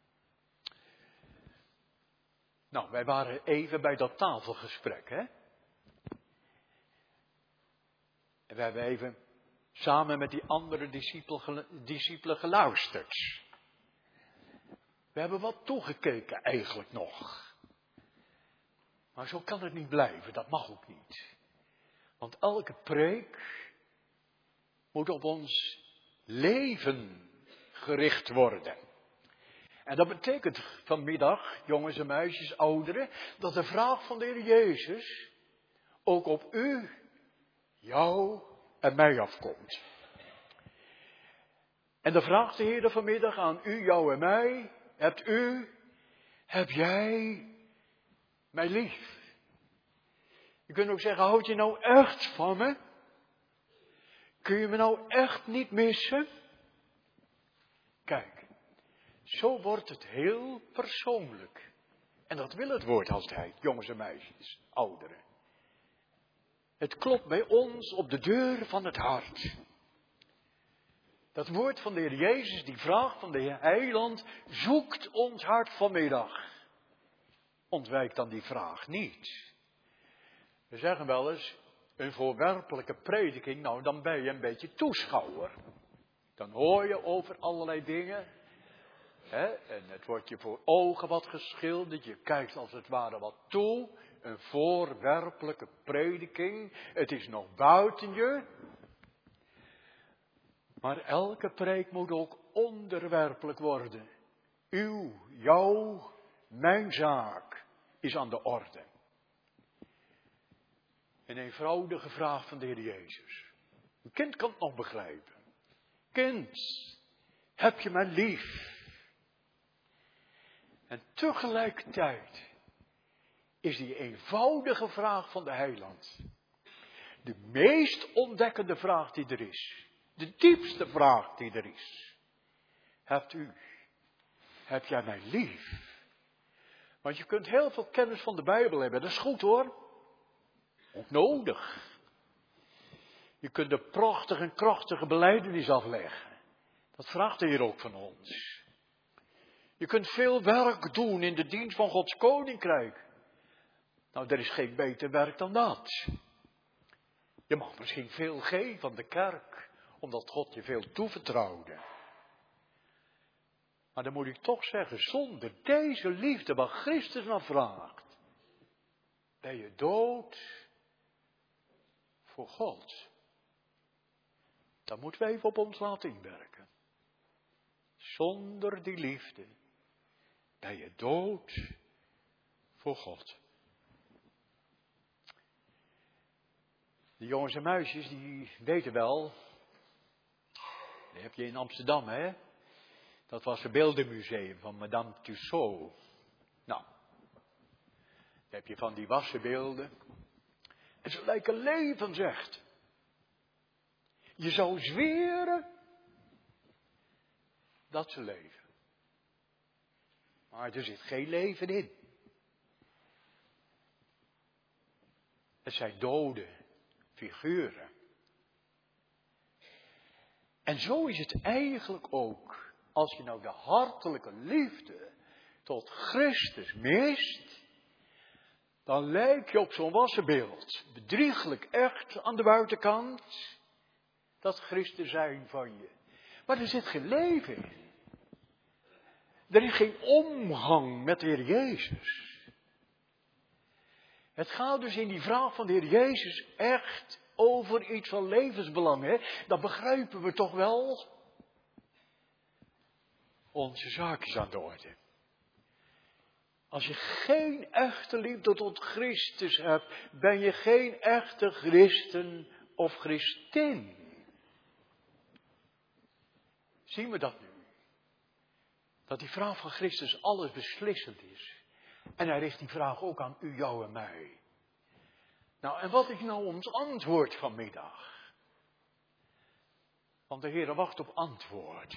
Nou, wij waren even bij dat tafelgesprek, hè? En we hebben even samen met die andere discipelen geluisterd. We hebben wat toegekeken eigenlijk nog. Maar zo kan het niet blijven, dat mag ook niet. Want elke preek moet op ons leven gericht worden. En dat betekent vanmiddag, jongens en meisjes, ouderen, dat de vraag van de Heer Jezus ook op u, jou en mij afkomt. En dan vraagt de Heer vanmiddag aan u, jou en mij, hebt u, heb jij mij lief? Je kunt ook zeggen, houd je nou echt van me? Kun je me nou echt niet missen? Kijk, zo wordt het heel persoonlijk. En dat wil het woord altijd, jongens en meisjes, ouderen. Het klopt bij ons op de deur van het hart. Dat woord van de Heer Jezus, die vraag van de Heer Heiland, zoekt ons hart vanmiddag. Ontwijk dan die vraag niet. We zeggen wel eens, een voorwerpelijke prediking, nou dan ben je een beetje toeschouwer. Dan hoor je over allerlei dingen. Hè, en het wordt je voor ogen wat geschilderd, je kijkt als het ware wat toe. Een voorwerpelijke prediking, het is nog buiten je. Maar elke preek moet ook onderwerpelijk worden. Uw, jouw, mijn zaak is aan de orde. Een eenvoudige vraag van de Heer Jezus. Een kind kan het nog begrijpen. Kind, heb je mij lief? En tegelijkertijd is die eenvoudige vraag van de Heiland de meest ontdekkende vraag die er is. De diepste vraag die er is. Hebt u, heb jij mij lief? Want je kunt heel veel kennis van de Bijbel hebben, dat is goed hoor. Ook nodig. Je kunt de prachtige en krachtige belijdenis afleggen. Dat vraagt de Heer ook van ons. Je kunt veel werk doen in de dienst van Gods koninkrijk. Nou, er is geen beter werk dan dat. Je mag misschien veel geven aan de kerk, omdat God je veel toevertrouwde. Maar dan moet ik toch zeggen, zonder deze liefde waar Christus naar vraagt, ben je dood voor God. Dan moeten we even op ons laten inwerken. Zonder die liefde ben je dood voor God. De jongens en meisjes die weten wel, die heb je in Amsterdam hè. Dat was het beeldenmuseum van Madame Tussauds. Nou, dan heb je van die wassen beelden. En ze lijken leven, zegt. Je zou zweren dat ze leven. Maar er zit geen leven in. Het zijn dode figuren. En zo is het eigenlijk ook. Als je nou de hartelijke liefde tot Christus mist, dan lijk je op zo'n wassenbeeld. Bedrieglijk echt aan de buitenkant. Dat Christus zijn van je. Maar er zit geen leven in. Er is geen omgang met de Heer Jezus. Het gaat dus in die vraag van de Heer Jezus echt over iets van levensbelang. Hè? Dat begrijpen we toch wel. Onze zaak is aan de orde. Als je geen echte liefde tot Christus hebt, ben je geen echte christen of christin. Zien we dat nu? Dat die vraag van Christus alles beslissend is. En hij richt die vraag ook aan u, jou en mij. Nou, en wat is nou ons antwoord vanmiddag? Want de Heer wacht op antwoord.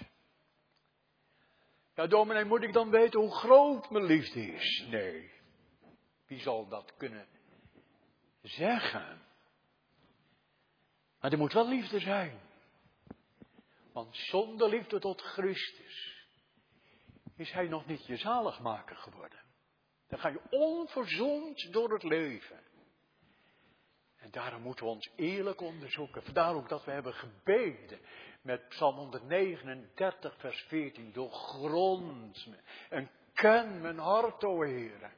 Ja, dominee, moet ik dan weten hoe groot mijn liefde is? Nee. Wie zal dat kunnen zeggen? Maar er moet wel liefde zijn. Want zonder liefde tot Christus is hij nog niet je zaligmaker geworden. Dan ga je onverzoend door het leven. En daarom moeten we ons eerlijk onderzoeken. Vandaar ook dat we hebben gebeden met Psalm honderdnegenendertig vers veertien. Doorgrond me en ken mijn hart, o Heere.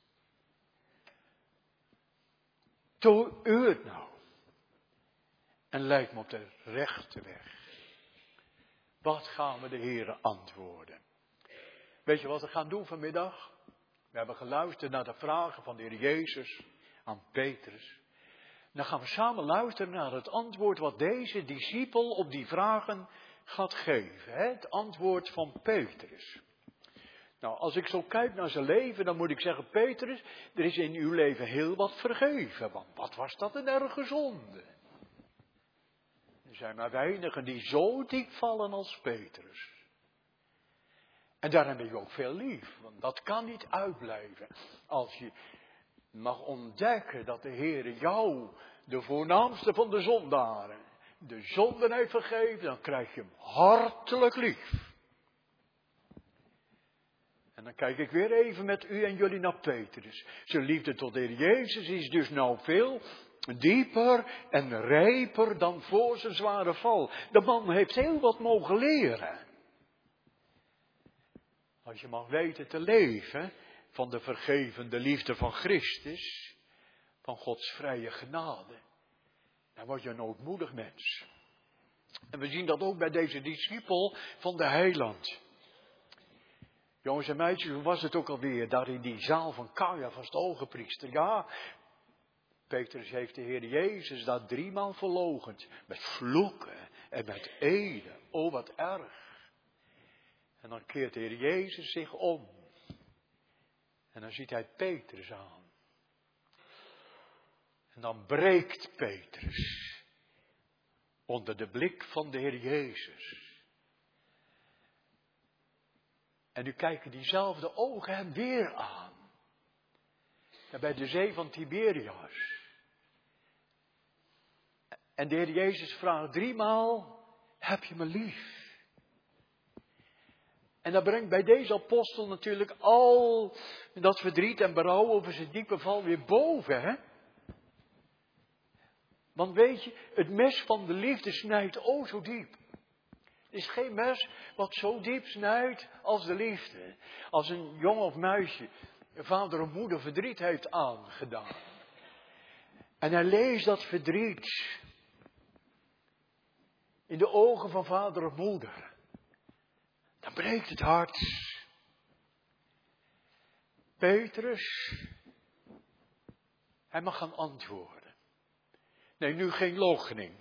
Doe u het nou. En leid me op de rechte weg. Wat gaan we de Heere antwoorden? Weet je wat we gaan doen vanmiddag? We hebben geluisterd naar de vragen van de Heer Jezus aan Petrus. Dan gaan we samen luisteren naar het antwoord wat deze discipel op die vragen gaat geven. Hè? Het antwoord van Petrus. Nou, als ik zo kijk naar zijn leven, dan moet ik zeggen, Petrus, er is in uw leven heel wat vergeven. Want wat was dat een erge zonde? Er zijn maar weinigen die zo diep vallen als Petrus. En daarom ben je ook veel lief, want dat kan niet uitblijven. Als je mag ontdekken dat de Heer jou de voornaamste van de zondaren, de zonden heeft vergeven, dan krijg je hem hartelijk lief. En dan kijk ik weer even met u en jullie naar Petrus. Zijn liefde tot de Heer Jezus is dus nou veel dieper en rijper dan voor zijn zware val. De man heeft heel wat mogen leren. Als je mag weten te leven van de vergevende liefde van Christus, van Gods vrije genade, dan word je een ootmoedig mens. En we zien dat ook bij deze discipel van de Heiland. Jongens en meisjes, hoe was het ook alweer daar in die zaal van Caiaphas de hogepriester? Ja, Petrus heeft de Heer Jezus daar driemaal verloochend. Met vloeken en met eden. Oh, wat erg. En dan keert de Heer Jezus zich om. En dan ziet hij Petrus aan. En dan breekt Petrus onder de blik van de Heer Jezus. En nu kijken diezelfde ogen hem weer aan. En bij de zee van Tiberias. En de Heer Jezus vraagt driemaal, heb je me lief? En dat brengt bij deze apostel natuurlijk al dat verdriet en berouw over zijn diepe val weer boven, hè? Want weet je, het mes van de liefde snijdt o zo diep. Er is geen mes wat zo diep snijdt als de liefde. Als een jongen of meisje vader of moeder verdriet heeft aangedaan. En hij leest dat verdriet in de ogen van vader of moeder. Dan breekt het hart. Petrus, hij mag gaan antwoorden. Nee, nu geen loochening.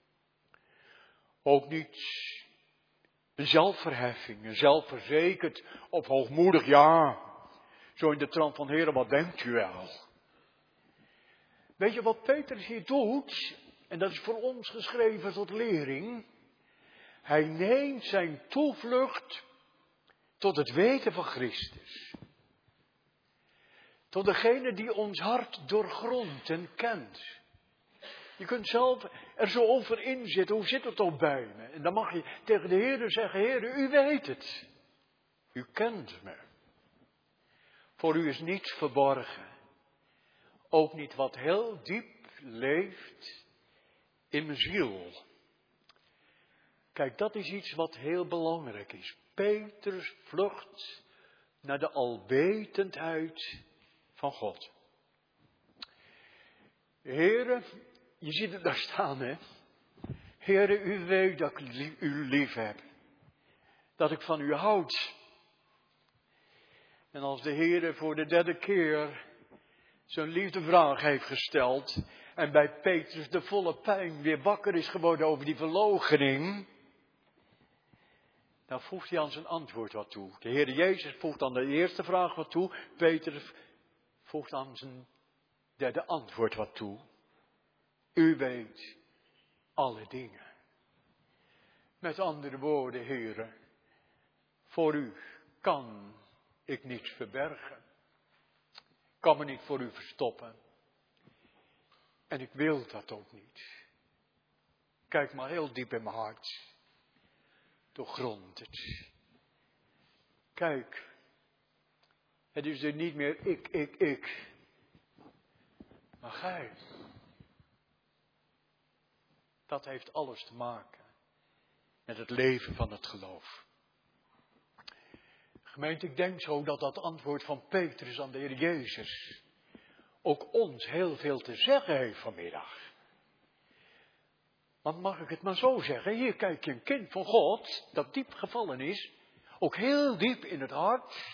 Ook niet een zelfverheffing, een zelfverzekerd of hoogmoedig ja. Zo in de trant van Heere, wat denkt u wel? Weet je wat Petrus hier doet? En dat is voor ons geschreven tot lering. Hij neemt zijn toevlucht tot het weten van Christus. Tot degene die ons hart doorgrondt en kent. Je kunt zelf er zo over inzitten. Hoe zit het toch bij me? En dan mag je tegen de Heer zeggen, Heer, u weet het. U kent me. Voor u is niets verborgen. Ook niet wat heel diep leeft in mijn ziel. Kijk, dat is iets wat heel belangrijk is. Petrus vlucht naar de alwetendheid van God. Heere, je ziet het daar staan, hè. Heere, u weet dat ik u lief heb. Dat ik van u houd. En als de Heere voor de derde keer zijn liefdevraag heeft gesteld. En bij Petrus de volle pijn weer wakker is geworden over die verloochening. Dan voegt hij aan zijn antwoord wat toe. De Heer Jezus voegt aan de eerste vraag wat toe. Petrus voegt aan zijn derde antwoord wat toe. U weet alle dingen. Met andere woorden, Heere, voor u kan ik niets verbergen. Kan me niet voor u verstoppen. En ik wil dat ook niet. Kijk maar heel diep in mijn hart. Doorgrond het. Kijk. Het is er niet meer ik, ik, ik. Maar gij. Dat heeft alles te maken met het leven van het geloof. Gemeente, ik denk zo dat dat antwoord van Petrus aan de Heer Jezus ook ons heel veel te zeggen heeft vanmiddag. Want mag ik het maar zo zeggen, hier kijk je een kind van God, dat diep gevallen is, ook heel diep in het hart.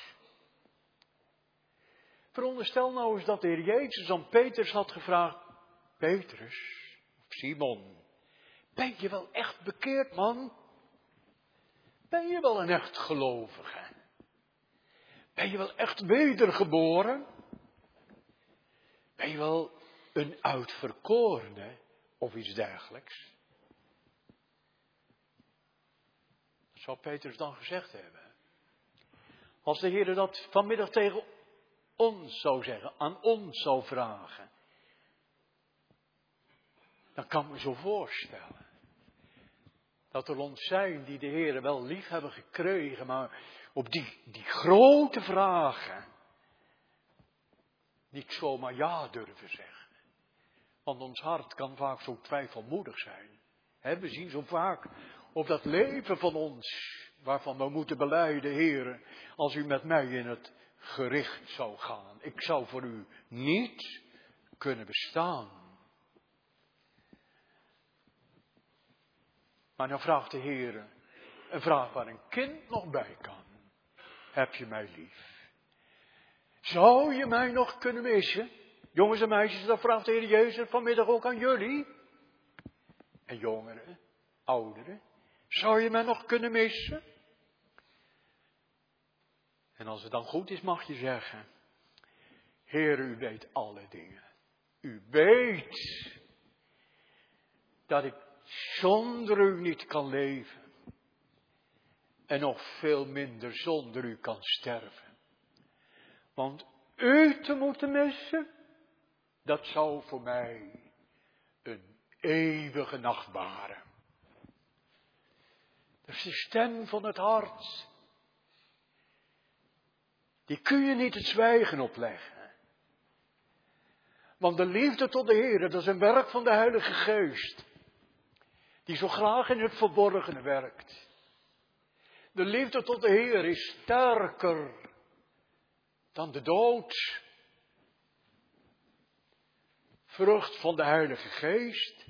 Veronderstel nou eens dat de Heer Jezus aan Petrus had gevraagd, Petrus, of Simon, ben je wel echt bekeerd, man? Ben je wel een echt gelovige? Ben je wel echt wedergeboren? Ben je wel een uitverkorene of iets dergelijks? Dat zou Petrus dan gezegd hebben. Als de Heer dat vanmiddag tegen ons zou zeggen, aan ons zou vragen. Dan kan ik me zo voorstellen. Dat er ons zijn die de Heer wel lief hebben gekregen. Maar op die, die grote vragen. Niet zomaar ja durven zeggen. Want ons hart kan vaak zo twijfelmoedig zijn. He, we zien zo vaak op dat leven van ons. Waarvan we moeten belijden, Heer. Als u met mij in het gericht zou gaan. Ik zou voor u niet kunnen bestaan. Maar dan vraagt de Heer, een vraag waar een kind nog bij kan. Heb je mij lief? Zou je mij nog kunnen missen? Jongens en meisjes, dat vraagt de Heer Jezus vanmiddag ook aan jullie. En jongeren, ouderen. Zou je mij nog kunnen missen? En als het dan goed is, mag je zeggen. Heer, u weet alle dingen. U weet dat ik zonder u niet kan leven. En nog veel minder zonder u kan sterven. Want u te moeten missen, dat zou voor mij een eeuwige nacht baren. Dat is de stem van het hart. Die kun je niet het zwijgen opleggen. Want de liefde tot de Heer, dat is een werk van de Heilige Geest. Die zo graag in het verborgene werkt. De liefde tot de Heer is sterker dan de dood. Vrucht van de Heilige Geest.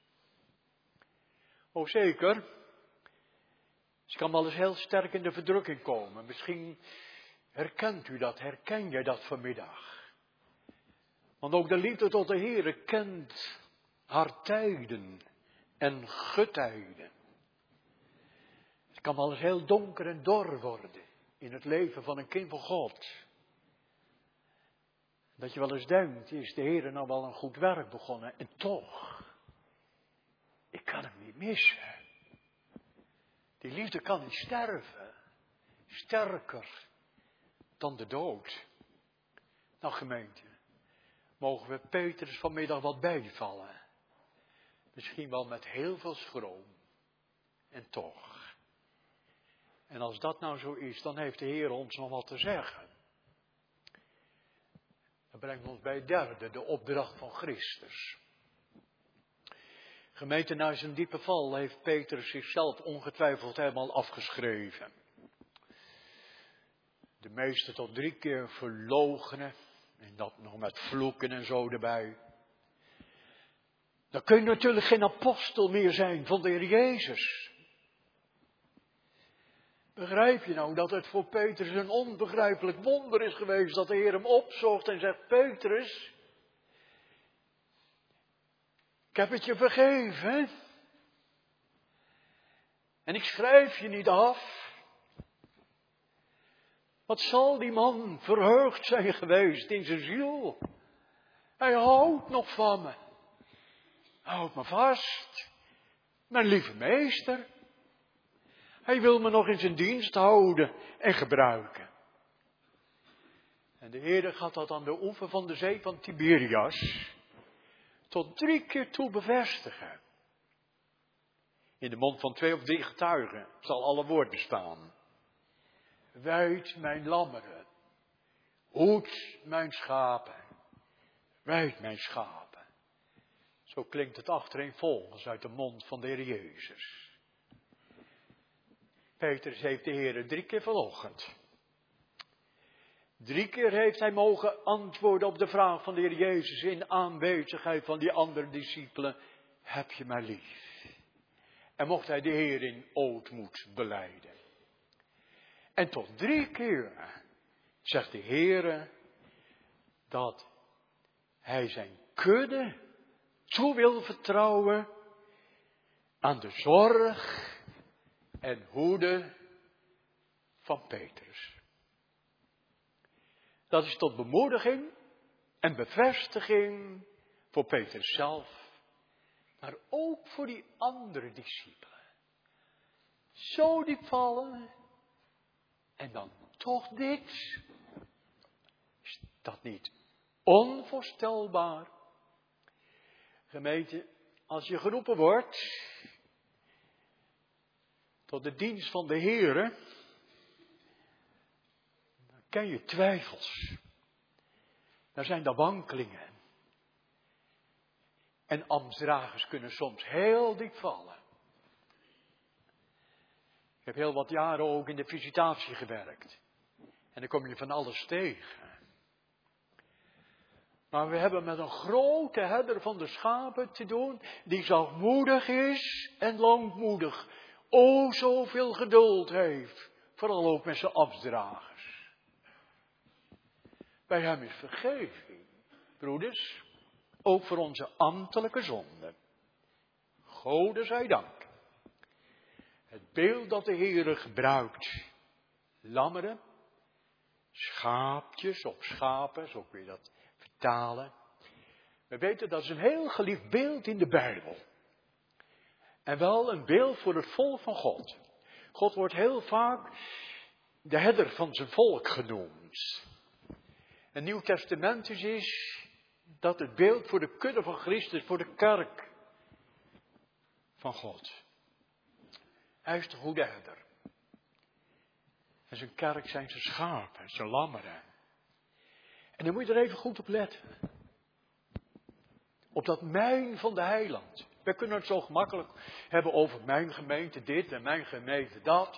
O zeker. Ze kan wel eens heel sterk in de verdrukking komen. Misschien herkent u dat, herken jij dat vanmiddag. Want ook de liefde tot de Heer kent haar tijden en getijden. Het kan wel eens heel donker en dor worden in het leven van een kind van God. Dat je wel eens denkt, is de Heer nou wel een goed werk begonnen? En toch, ik kan hem niet missen. Die liefde kan niet sterven. Sterker dan de dood. Nou gemeente, mogen we Petrus vanmiddag wat bijvallen. Misschien wel met heel veel schroom. En toch. En als dat nou zo is, dan heeft de Heer ons nog wat te zeggen. Dat brengt ons bij het derde, de opdracht van Christus. Gemeente, na zijn diepe val heeft Petrus zichzelf ongetwijfeld helemaal afgeschreven. De meeste tot drie keer verloochenen. En dat nog met vloeken en zo erbij. Dan kun je natuurlijk geen apostel meer zijn van de Heer Jezus. Begrijp je nou dat het voor Petrus een onbegrijpelijk wonder is geweest dat de Heer hem opzocht en zegt, Petrus, ik heb het je vergeven. En ik schrijf je niet af. Wat zal die man verheugd zijn geweest in zijn ziel. Hij houdt nog van me. Houd me vast. Mijn lieve meester. Hij wil me nog in zijn dienst houden en gebruiken. En de Heer gaat dat aan de oever van de zee van Tiberias tot drie keer toe bevestigen. In de mond van twee of drie getuigen zal alle woord bestaan. Wijd mijn lammeren, hoed mijn schapen, wijd mijn schapen. Zo klinkt het achtereenvolgens uit de mond van de Heer Jezus. Petrus heeft de Heer drie keer verloochend. Drie keer heeft hij mogen antwoorden op de vraag van de Heer Jezus in aanwezigheid van die andere discipelen. Heb je mij lief? En mocht hij de Heer in ootmoed belijden. En tot drie keer zegt de Heer dat hij zijn kudde toe wil vertrouwen aan de zorg en hoede van Petrus. Dat is tot bemoediging en bevestiging voor Petrus zelf, maar ook voor die andere discipelen. Zo diep vallen en dan toch dit. Is dat niet onvoorstelbaar? Gemeente, als je geroepen wordt tot de dienst van de Heere, dan ken je twijfels. Dan zijn er wankelingen. En ambtsdragers kunnen soms heel diep vallen. Ik heb heel wat jaren ook in de visitatie gewerkt. En dan kom je van alles tegen. Maar we hebben met een grote herder van de schapen te doen, die zachtmoedig is en langmoedig. O, zoveel geduld heeft. Vooral ook met zijn ambtsdragers. Bij hem is vergeving, broeders. Ook voor onze ambtelijke zonden. Gode zij dank. Het beeld dat de Heere gebruikt. Lammeren, schaapjes of schapen, zo kun je dat vertalen. We weten dat is een heel geliefd beeld in de Bijbel. En wel een beeld voor het volk van God. God wordt heel vaak de herder van zijn volk genoemd. En Nieuw Testamentisch is dat het beeld voor de kudde van Christus, voor de kerk van God. Hij is de goede herder. En zijn kerk zijn zijn schapen, zijn lammeren. En dan moet je er even goed op letten. Op dat mijn van de heiland. Wij kunnen het zo gemakkelijk hebben over mijn gemeente dit en mijn gemeente dat.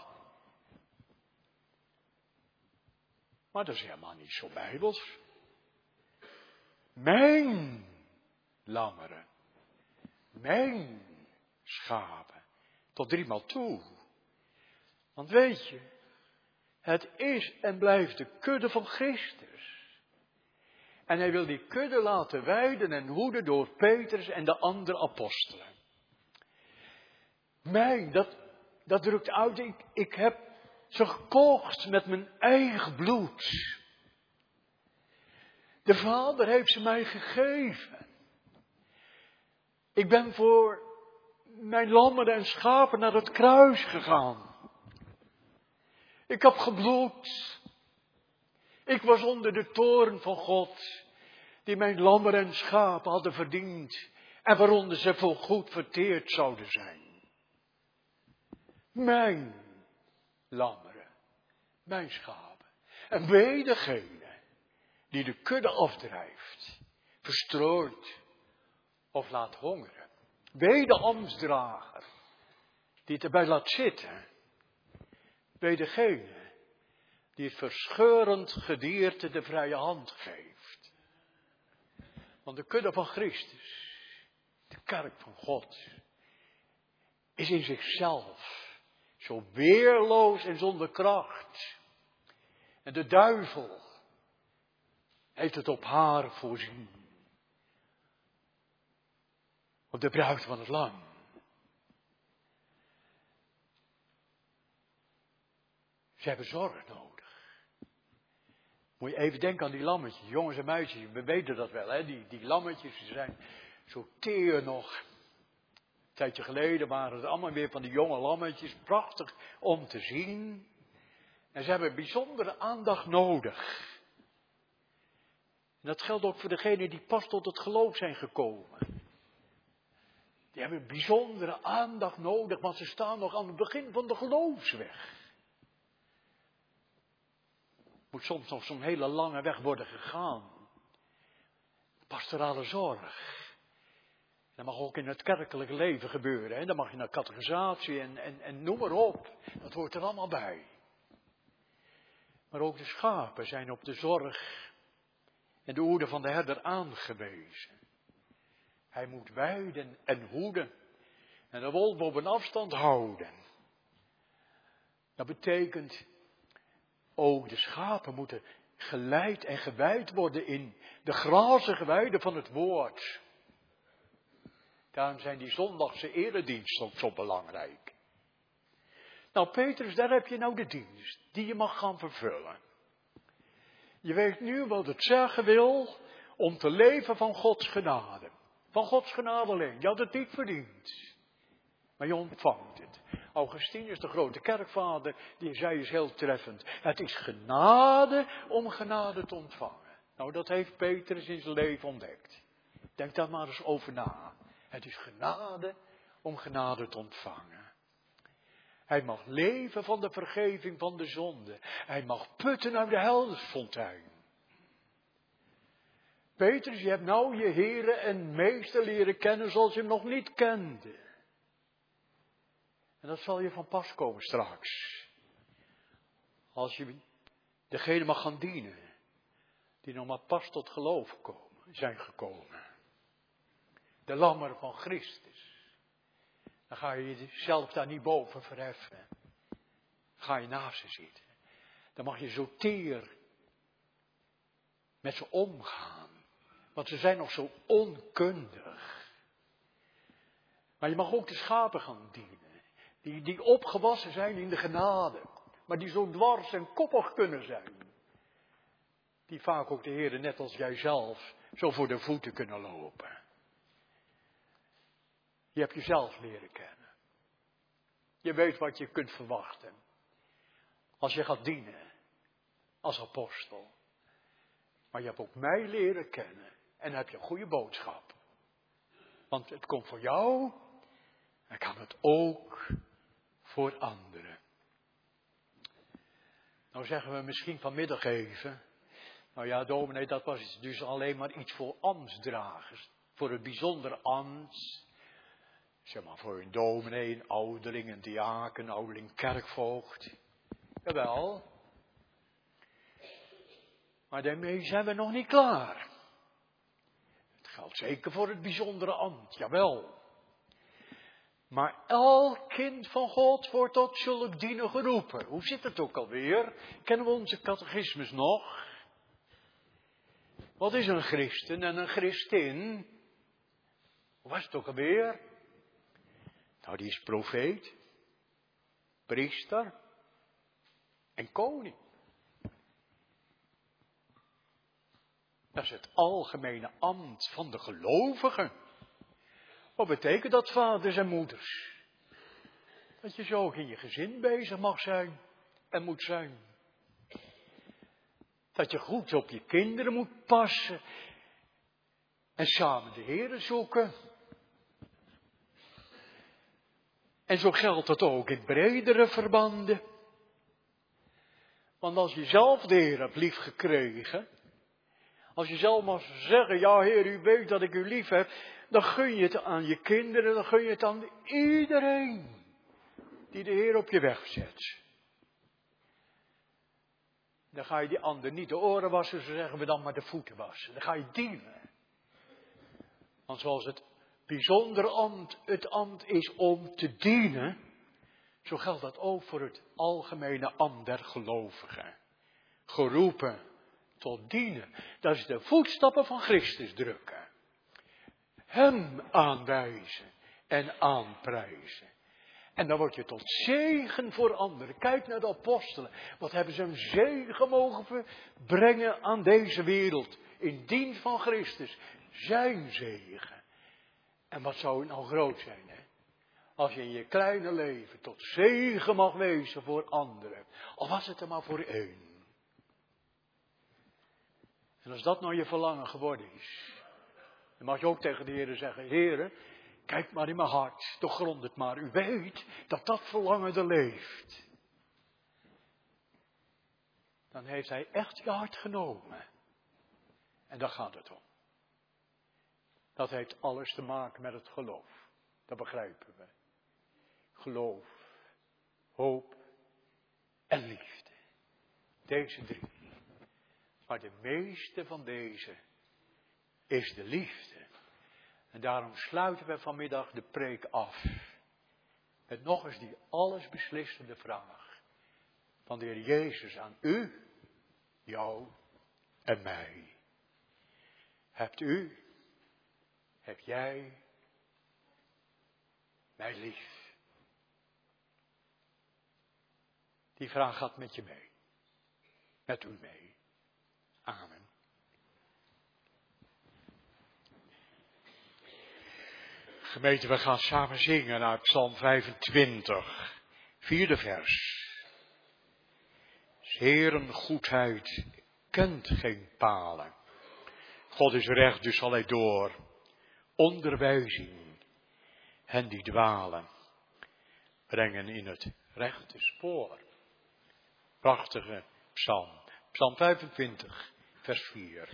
Maar dat is helemaal niet zo bijbels. Mijn lammeren. Mijn schapen. Tot driemaal toe. Want weet je, het is en blijft de kudde van Christus. En hij wil die kudde laten weiden en hoeden door Petrus en de andere apostelen. Mijn, dat, dat drukt uit, ik, ik heb ze gekocht met mijn eigen bloed. De Vader heeft ze mij gegeven. Ik ben voor mijn lammeren en schapen naar het kruis gegaan. Ik heb gebloed. Ik was onder de toorn van God, die mijn lammeren en schapen hadden verdiend en waaronder ze voorgoed verteerd zouden zijn. Mijn lammeren, mijn schapen. En wee degene die de kudde afdrijft, verstrooit of laat hongeren. Wee de ambtsdrager die het erbij laat zitten. Wee degene die het verscheurend gedierte de vrije hand geeft. Want de kudde van Christus, de kerk van God, is in zichzelf zo weerloos en zonder kracht. En de duivel heeft het op haar voorzien. Op de bruid van het lam. Ze hebben zorg nodig. Moet je even denken aan die lammetjes, jongens en meisjes, we weten dat wel, hè? Die, die lammetjes, die zijn zo teer nog. Een tijdje geleden waren het allemaal weer van die jonge lammetjes, prachtig om te zien. En ze hebben bijzondere aandacht nodig. En dat geldt ook voor degenen die pas tot het geloof zijn gekomen. Die hebben bijzondere aandacht nodig, want ze staan nog aan het begin van de geloofsweg. Moet soms nog zo'n hele lange weg worden gegaan. Pastorale zorg. Dat mag ook in het kerkelijke leven gebeuren. Hè? Dan mag je naar catechisatie en, en, en noem maar op. Dat hoort er allemaal bij. Maar ook de schapen zijn op de zorg en de hoede van de herder aangewezen. Hij moet weiden en hoeden. En de wolf op een afstand houden. Dat betekent ook de schapen moeten geleid en gewijd worden in de grazige weiden van het woord. Daarom zijn die zondagse erediensten ook zo belangrijk. Nou Petrus, daar heb je nou de dienst die je mag gaan vervullen. Je weet nu wat het zeggen wil om te leven van Gods genade. Van Gods genade alleen. Je had het niet verdiend. Maar je ontvangt het. Augustinus, de grote kerkvader, die zei eens heel treffend. Het is genade om genade te ontvangen. Nou, dat heeft Petrus in zijn leven ontdekt. Denk daar maar eens over na. Het is genade om genade te ontvangen. Hij mag leven van de vergeving van de zonde. Hij mag putten uit de heilsfontein. Petrus, je hebt nou je Heere en Meester leren kennen zoals je hem nog niet kende. En dat zal je van pas komen straks. Als je degene mag gaan dienen, die nog maar pas tot geloof komen, zijn gekomen. De lammer van Christus. Dan ga je jezelf daar niet boven verheffen. Dan ga je naast ze zitten. Dan mag je zo teer met ze omgaan. Want ze zijn nog zo onkundig. Maar je mag ook de schapen gaan dienen. Die, die opgewassen zijn in de genade. Maar die zo dwars en koppig kunnen zijn. Die vaak ook de Heer, net als jij zelf, zo voor de voeten kunnen lopen. Je hebt jezelf leren kennen. Je weet wat je kunt verwachten. Als je gaat dienen. Als apostel. Maar je hebt ook mij leren kennen. En dan heb je een goede boodschap. Want het komt voor jou. En kan het ook voor anderen. Nou zeggen we misschien vanmiddag even. Nou ja, dominee, dat was dus alleen maar iets voor ambtsdragers. Voor een bijzonder ambt. Zeg maar voor een dominee, een ouderling, een diaken, een ouderling kerkvoogd. Jawel. Maar daarmee zijn we nog niet klaar. Het geldt zeker voor het bijzondere ambt, jawel. Maar elk kind van God wordt tot zulk dienen geroepen. Hoe zit het ook alweer? Kennen we onze catechismus nog? Wat is een christen en een christin? Hoe was het ook alweer? Nou, die is profeet, priester en koning. Dat is het algemene ambt van de gelovigen. Wat betekent dat, vaders en moeders? Dat je zo in je gezin bezig mag zijn en moet zijn. Dat je goed op je kinderen moet passen en samen de Heere zoeken. En zo geldt dat ook in bredere verbanden. Want als je zelf de Heer hebt lief gekregen, als je zelf mag zeggen, ja Heer, u weet dat ik u lief heb, dan gun je het aan je kinderen, dan gun je het aan iedereen die de Heer op je weg zet. Dan ga je die ander niet de oren wassen, zo zeggen we dan, maar de voeten wassen. Dan ga je dienen. Want zoals het bijzondere ambt, het ambt is om te dienen, zo geldt dat ook voor het algemene ambt der gelovigen. Geroepen tot dienen. Dat is de voetstappen van Christus drukken. Hem aanwijzen en aanprijzen. En dan word je tot zegen voor anderen. Kijk naar de apostelen. Wat hebben ze een zegen mogen brengen aan deze wereld. In dienst van Christus. Zijn zegen. En wat zou het nou groot zijn, hè? Als je in je kleine leven tot zegen mag wezen voor anderen. Al was het er maar voor één. En als dat nou je verlangen geworden is. Dan mag je ook tegen de Heer zeggen. Heer, kijk maar in mijn hart. Doorgrond het maar. U weet dat dat verlangen er leeft. Dan heeft hij echt je hart genomen. En daar gaat het om. Dat heeft alles te maken met het geloof. Dat begrijpen we. Geloof, hoop en liefde. Deze drie. Maar de meeste van deze is de liefde. En daarom sluiten we vanmiddag de preek af. Met nog eens die alles beslissende vraag. Van de Heer Jezus aan u, jou en mij. Hebt u, heb jij mij lief? Die vraag gaat met je mee. Met u mee. Amen. Gemeente, we gaan samen zingen uit Psalm vijfentwintig, vierde vers. Heeren goedheid kent geen palen. God is recht, dus zal hij door onderwijzing hen die dwalen brengen in het rechte spoor. Prachtige psalm. Psalm vijfentwintig, vers vier.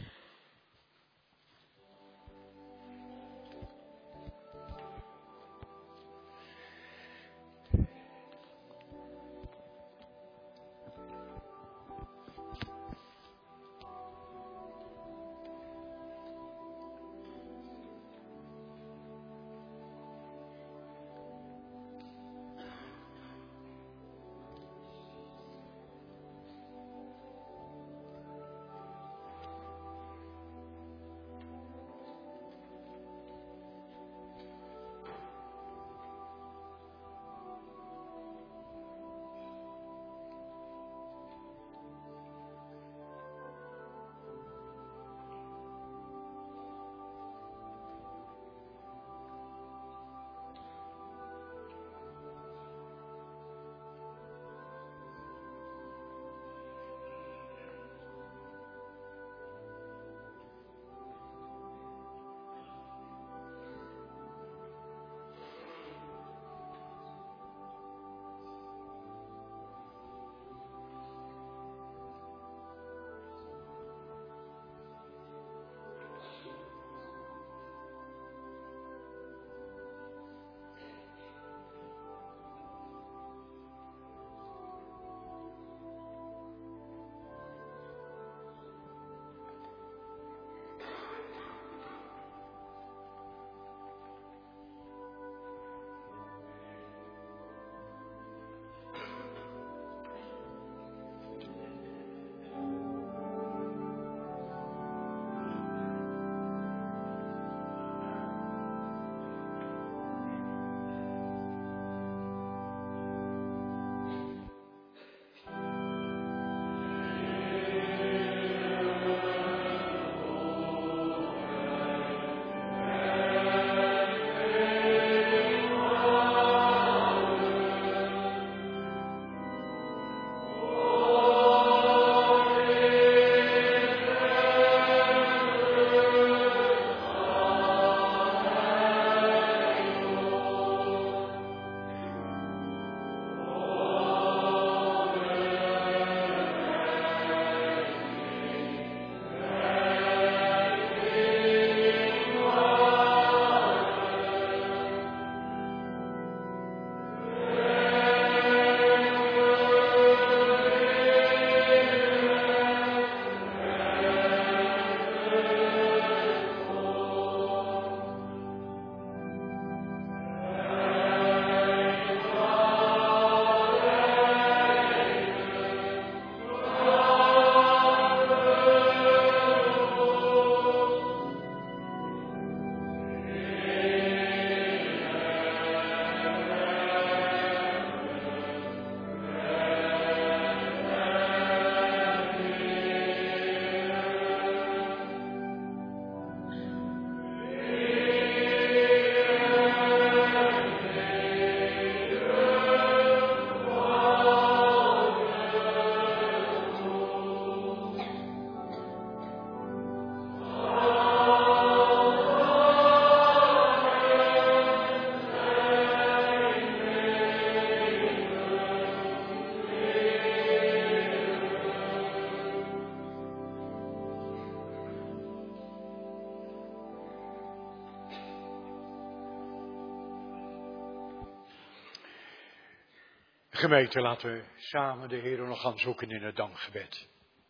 Gemeente, laten we samen de Heer nog gaan zoeken in het dankgebed.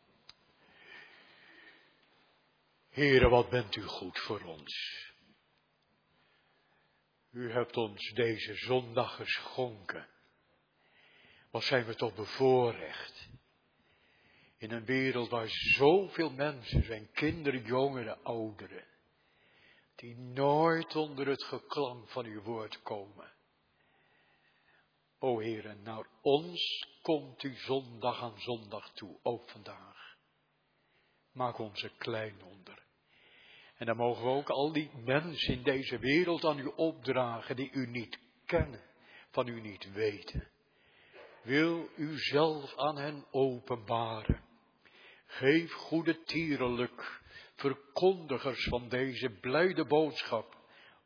Heere, wat bent u goed voor ons. U hebt ons deze zondag geschonken. Wat zijn we toch bevoorrecht. In een wereld waar zoveel mensen zijn, kinderen, jongeren, ouderen, die nooit onder het geklank van uw woord komen. O Heere, naar ons komt u zondag aan zondag toe, ook vandaag. Maak ons er klein onder. En dan mogen we ook al die mensen in deze wereld aan u opdragen die u niet kennen, van u niet weten. Wil u zelf aan hen openbaren. Geef goede tierlijk verkondigers van deze blijde boodschap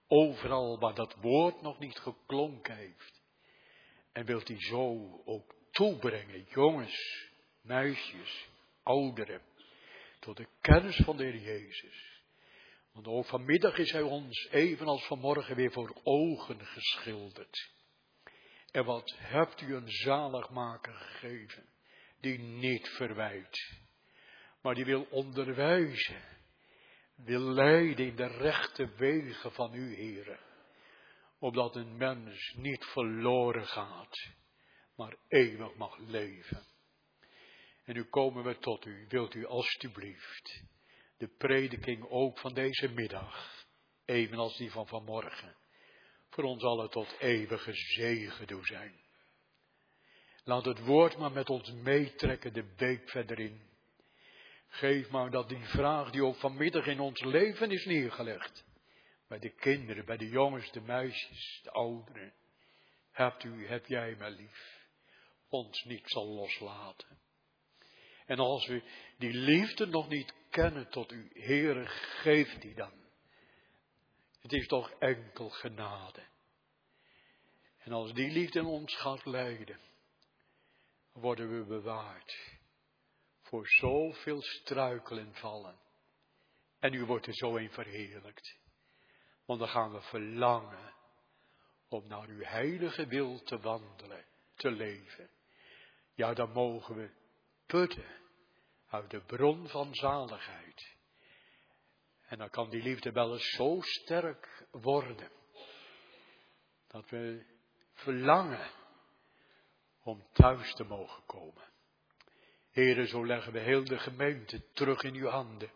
Overal waar dat woord nog niet geklonken heeft. En wilt u zo ook toebrengen, jongens, meisjes, ouderen, tot de kennis van de Heer Jezus. Want ook vanmiddag is Hij ons, evenals vanmorgen, weer voor ogen geschilderd. En wat hebt u een zaligmaker gegeven, die niet verwijt, maar die wil onderwijzen, wil leiden in de rechte wegen van u, Heere. Opdat een mens niet verloren gaat, maar eeuwig mag leven. En nu komen we tot u, wilt u alstublieft de prediking ook van deze middag, evenals die van vanmorgen, voor ons allen tot eeuwige zegen doen zijn. Laat het woord maar met ons meetrekken de week verder in. Geef maar dat die vraag die ook vanmiddag in ons leven is neergelegd, bij de kinderen, bij de jongens, de meisjes, de ouderen. Hebt u, heb jij mij lief, ons niet zal loslaten. En als we die liefde nog niet kennen tot u, Heere, geef die dan. Het is toch enkel genade. En als die liefde in ons gaat leiden, worden we bewaard voor zoveel struikelen en vallen. En u wordt er zo in verheerlijkt. Want dan gaan we verlangen om naar uw heilige wil te wandelen, te leven. Ja, dan mogen we putten uit de bron van zaligheid. En dan kan die liefde wel eens zo sterk worden, dat we verlangen om thuis te mogen komen. Heere, zo leggen we heel de gemeente terug in uw handen.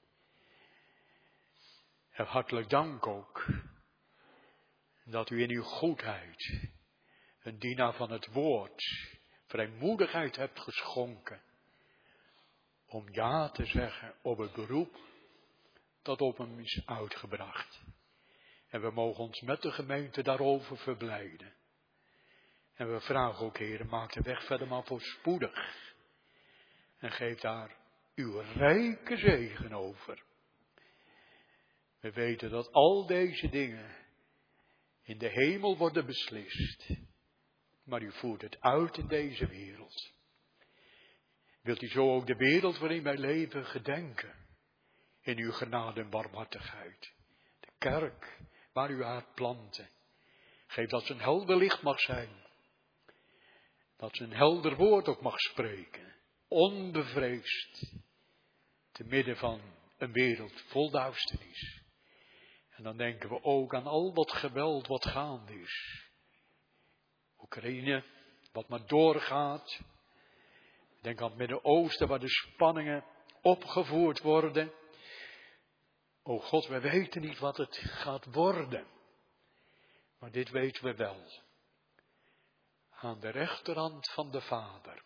En hartelijk dank ook dat u in uw goedheid een dienaar van het woord vrijmoedigheid hebt geschonken om ja te zeggen op het beroep dat op hem is uitgebracht. En we mogen ons met de gemeente daarover verblijden. En we vragen ook, Heer, maak de weg verder maar voorspoedig. En geef daar uw rijke zegen over. We weten dat al deze dingen in de hemel worden beslist. Maar u voert het uit in deze wereld. Wilt u zo ook de wereld waarin wij leven gedenken? In uw genade en barmhartigheid. De kerk waar u haar planten. Geef dat ze een helder licht mag zijn. Dat ze een helder woord ook mag spreken. Onbevreesd. Te midden van een wereld vol duisternis. En dan denken we ook aan al dat geweld wat gaande is. Oekraïne, wat maar doorgaat. Denk aan het Midden-Oosten waar de spanningen opgevoerd worden. O God, we weten niet wat het gaat worden. Maar dit weten we wel. Aan de rechterhand van de Vader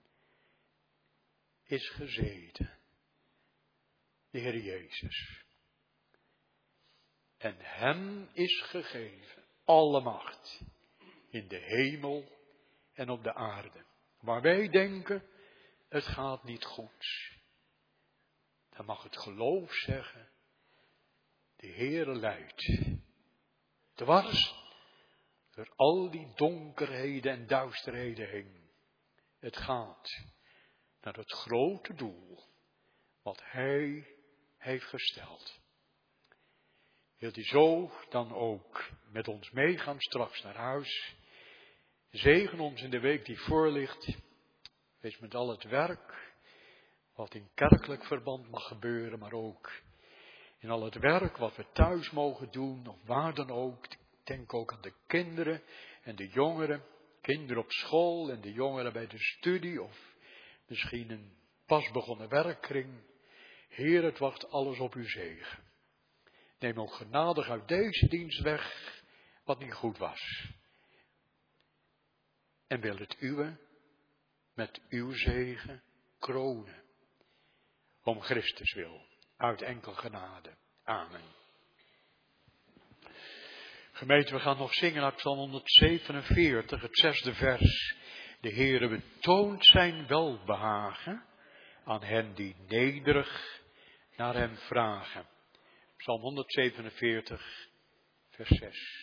is gezeten de Heer Jezus. En hem is gegeven alle macht in de hemel en op de aarde. Waar wij denken, het gaat niet goed. Dan mag het geloof zeggen, de Heere leidt. Dwars door al die donkerheden en duisterheden heen. Het gaat naar het grote doel wat Hij heeft gesteld. Wilt u zo dan ook met ons meegaan straks naar huis? Zegen ons in de week die voor ligt. Wees met al het werk wat in kerkelijk verband mag gebeuren, maar ook in al het werk wat we thuis mogen doen, of waar dan ook. Denk ook aan de kinderen en de jongeren. Kinderen op school en de jongeren bij de studie, of misschien een pas begonnen werkkring. Heer, het wacht alles op uw zegen. Neem ook genadig uit deze dienst weg wat niet goed was. En wil het uwe met uw zegen kronen. Om Christus wil, uit enkel genade. Amen. Gemeente, we gaan nog zingen uit Psalm honderdzevenenveertig, het zesde vers. De Heere betoont zijn welbehagen aan hen die nederig naar hem vragen. Psalm honderdzevenenveertig, vers vers zes.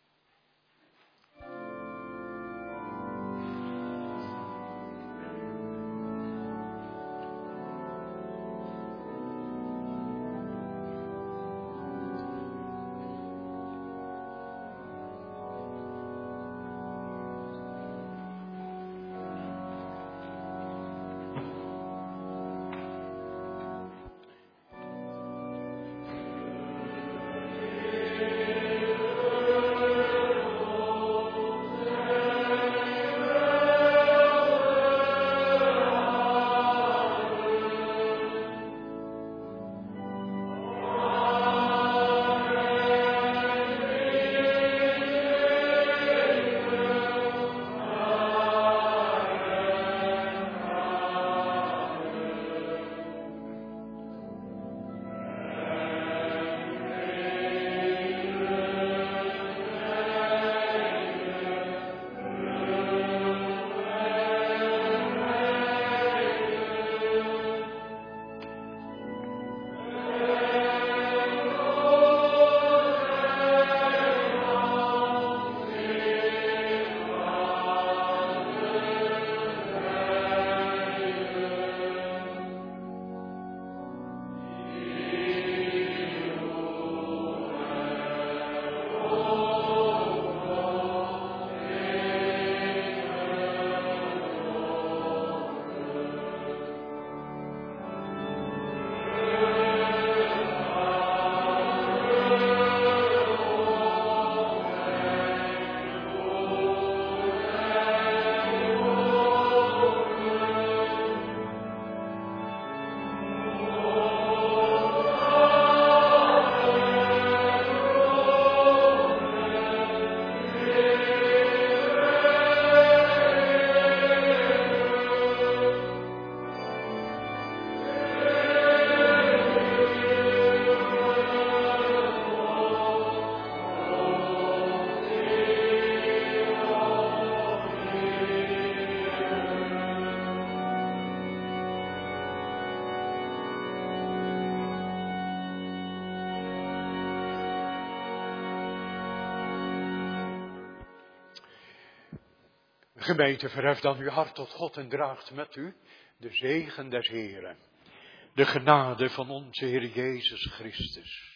Gemeente, verhef dan uw hart tot God en draagt met u de zegen des Heeren. De genade van onze Heer Jezus Christus.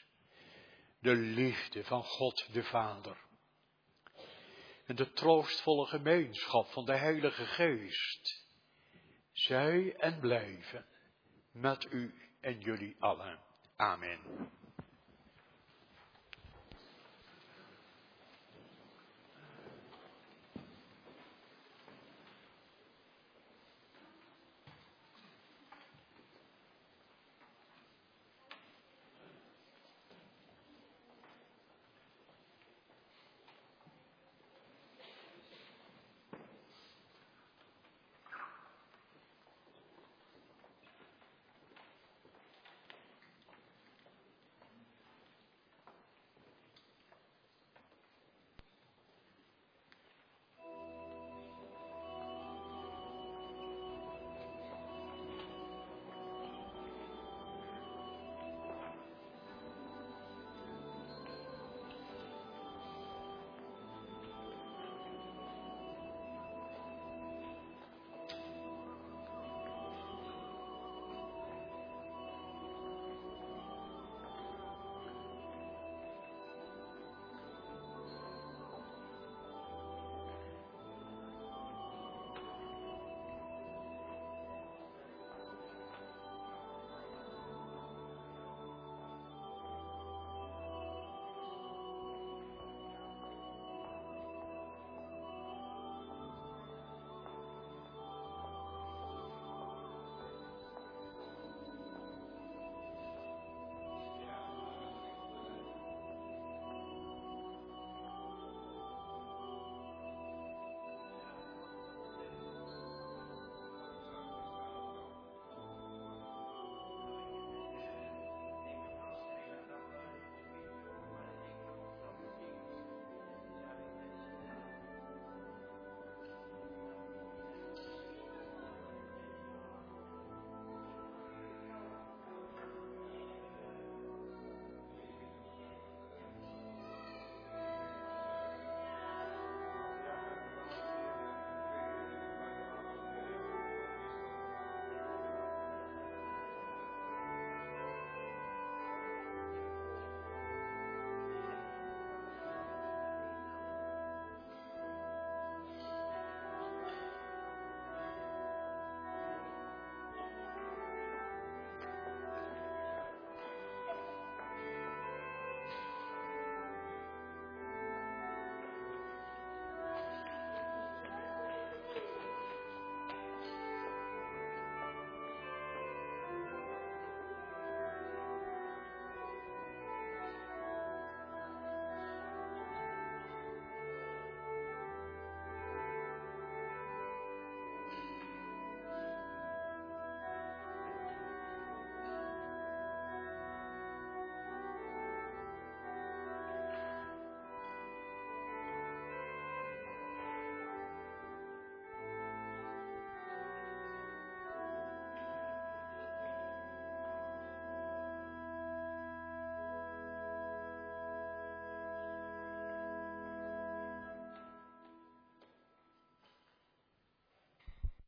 De liefde van God de Vader. En de troostvolle gemeenschap van de Heilige Geest. Zij en blijven met u en jullie allen. Amen.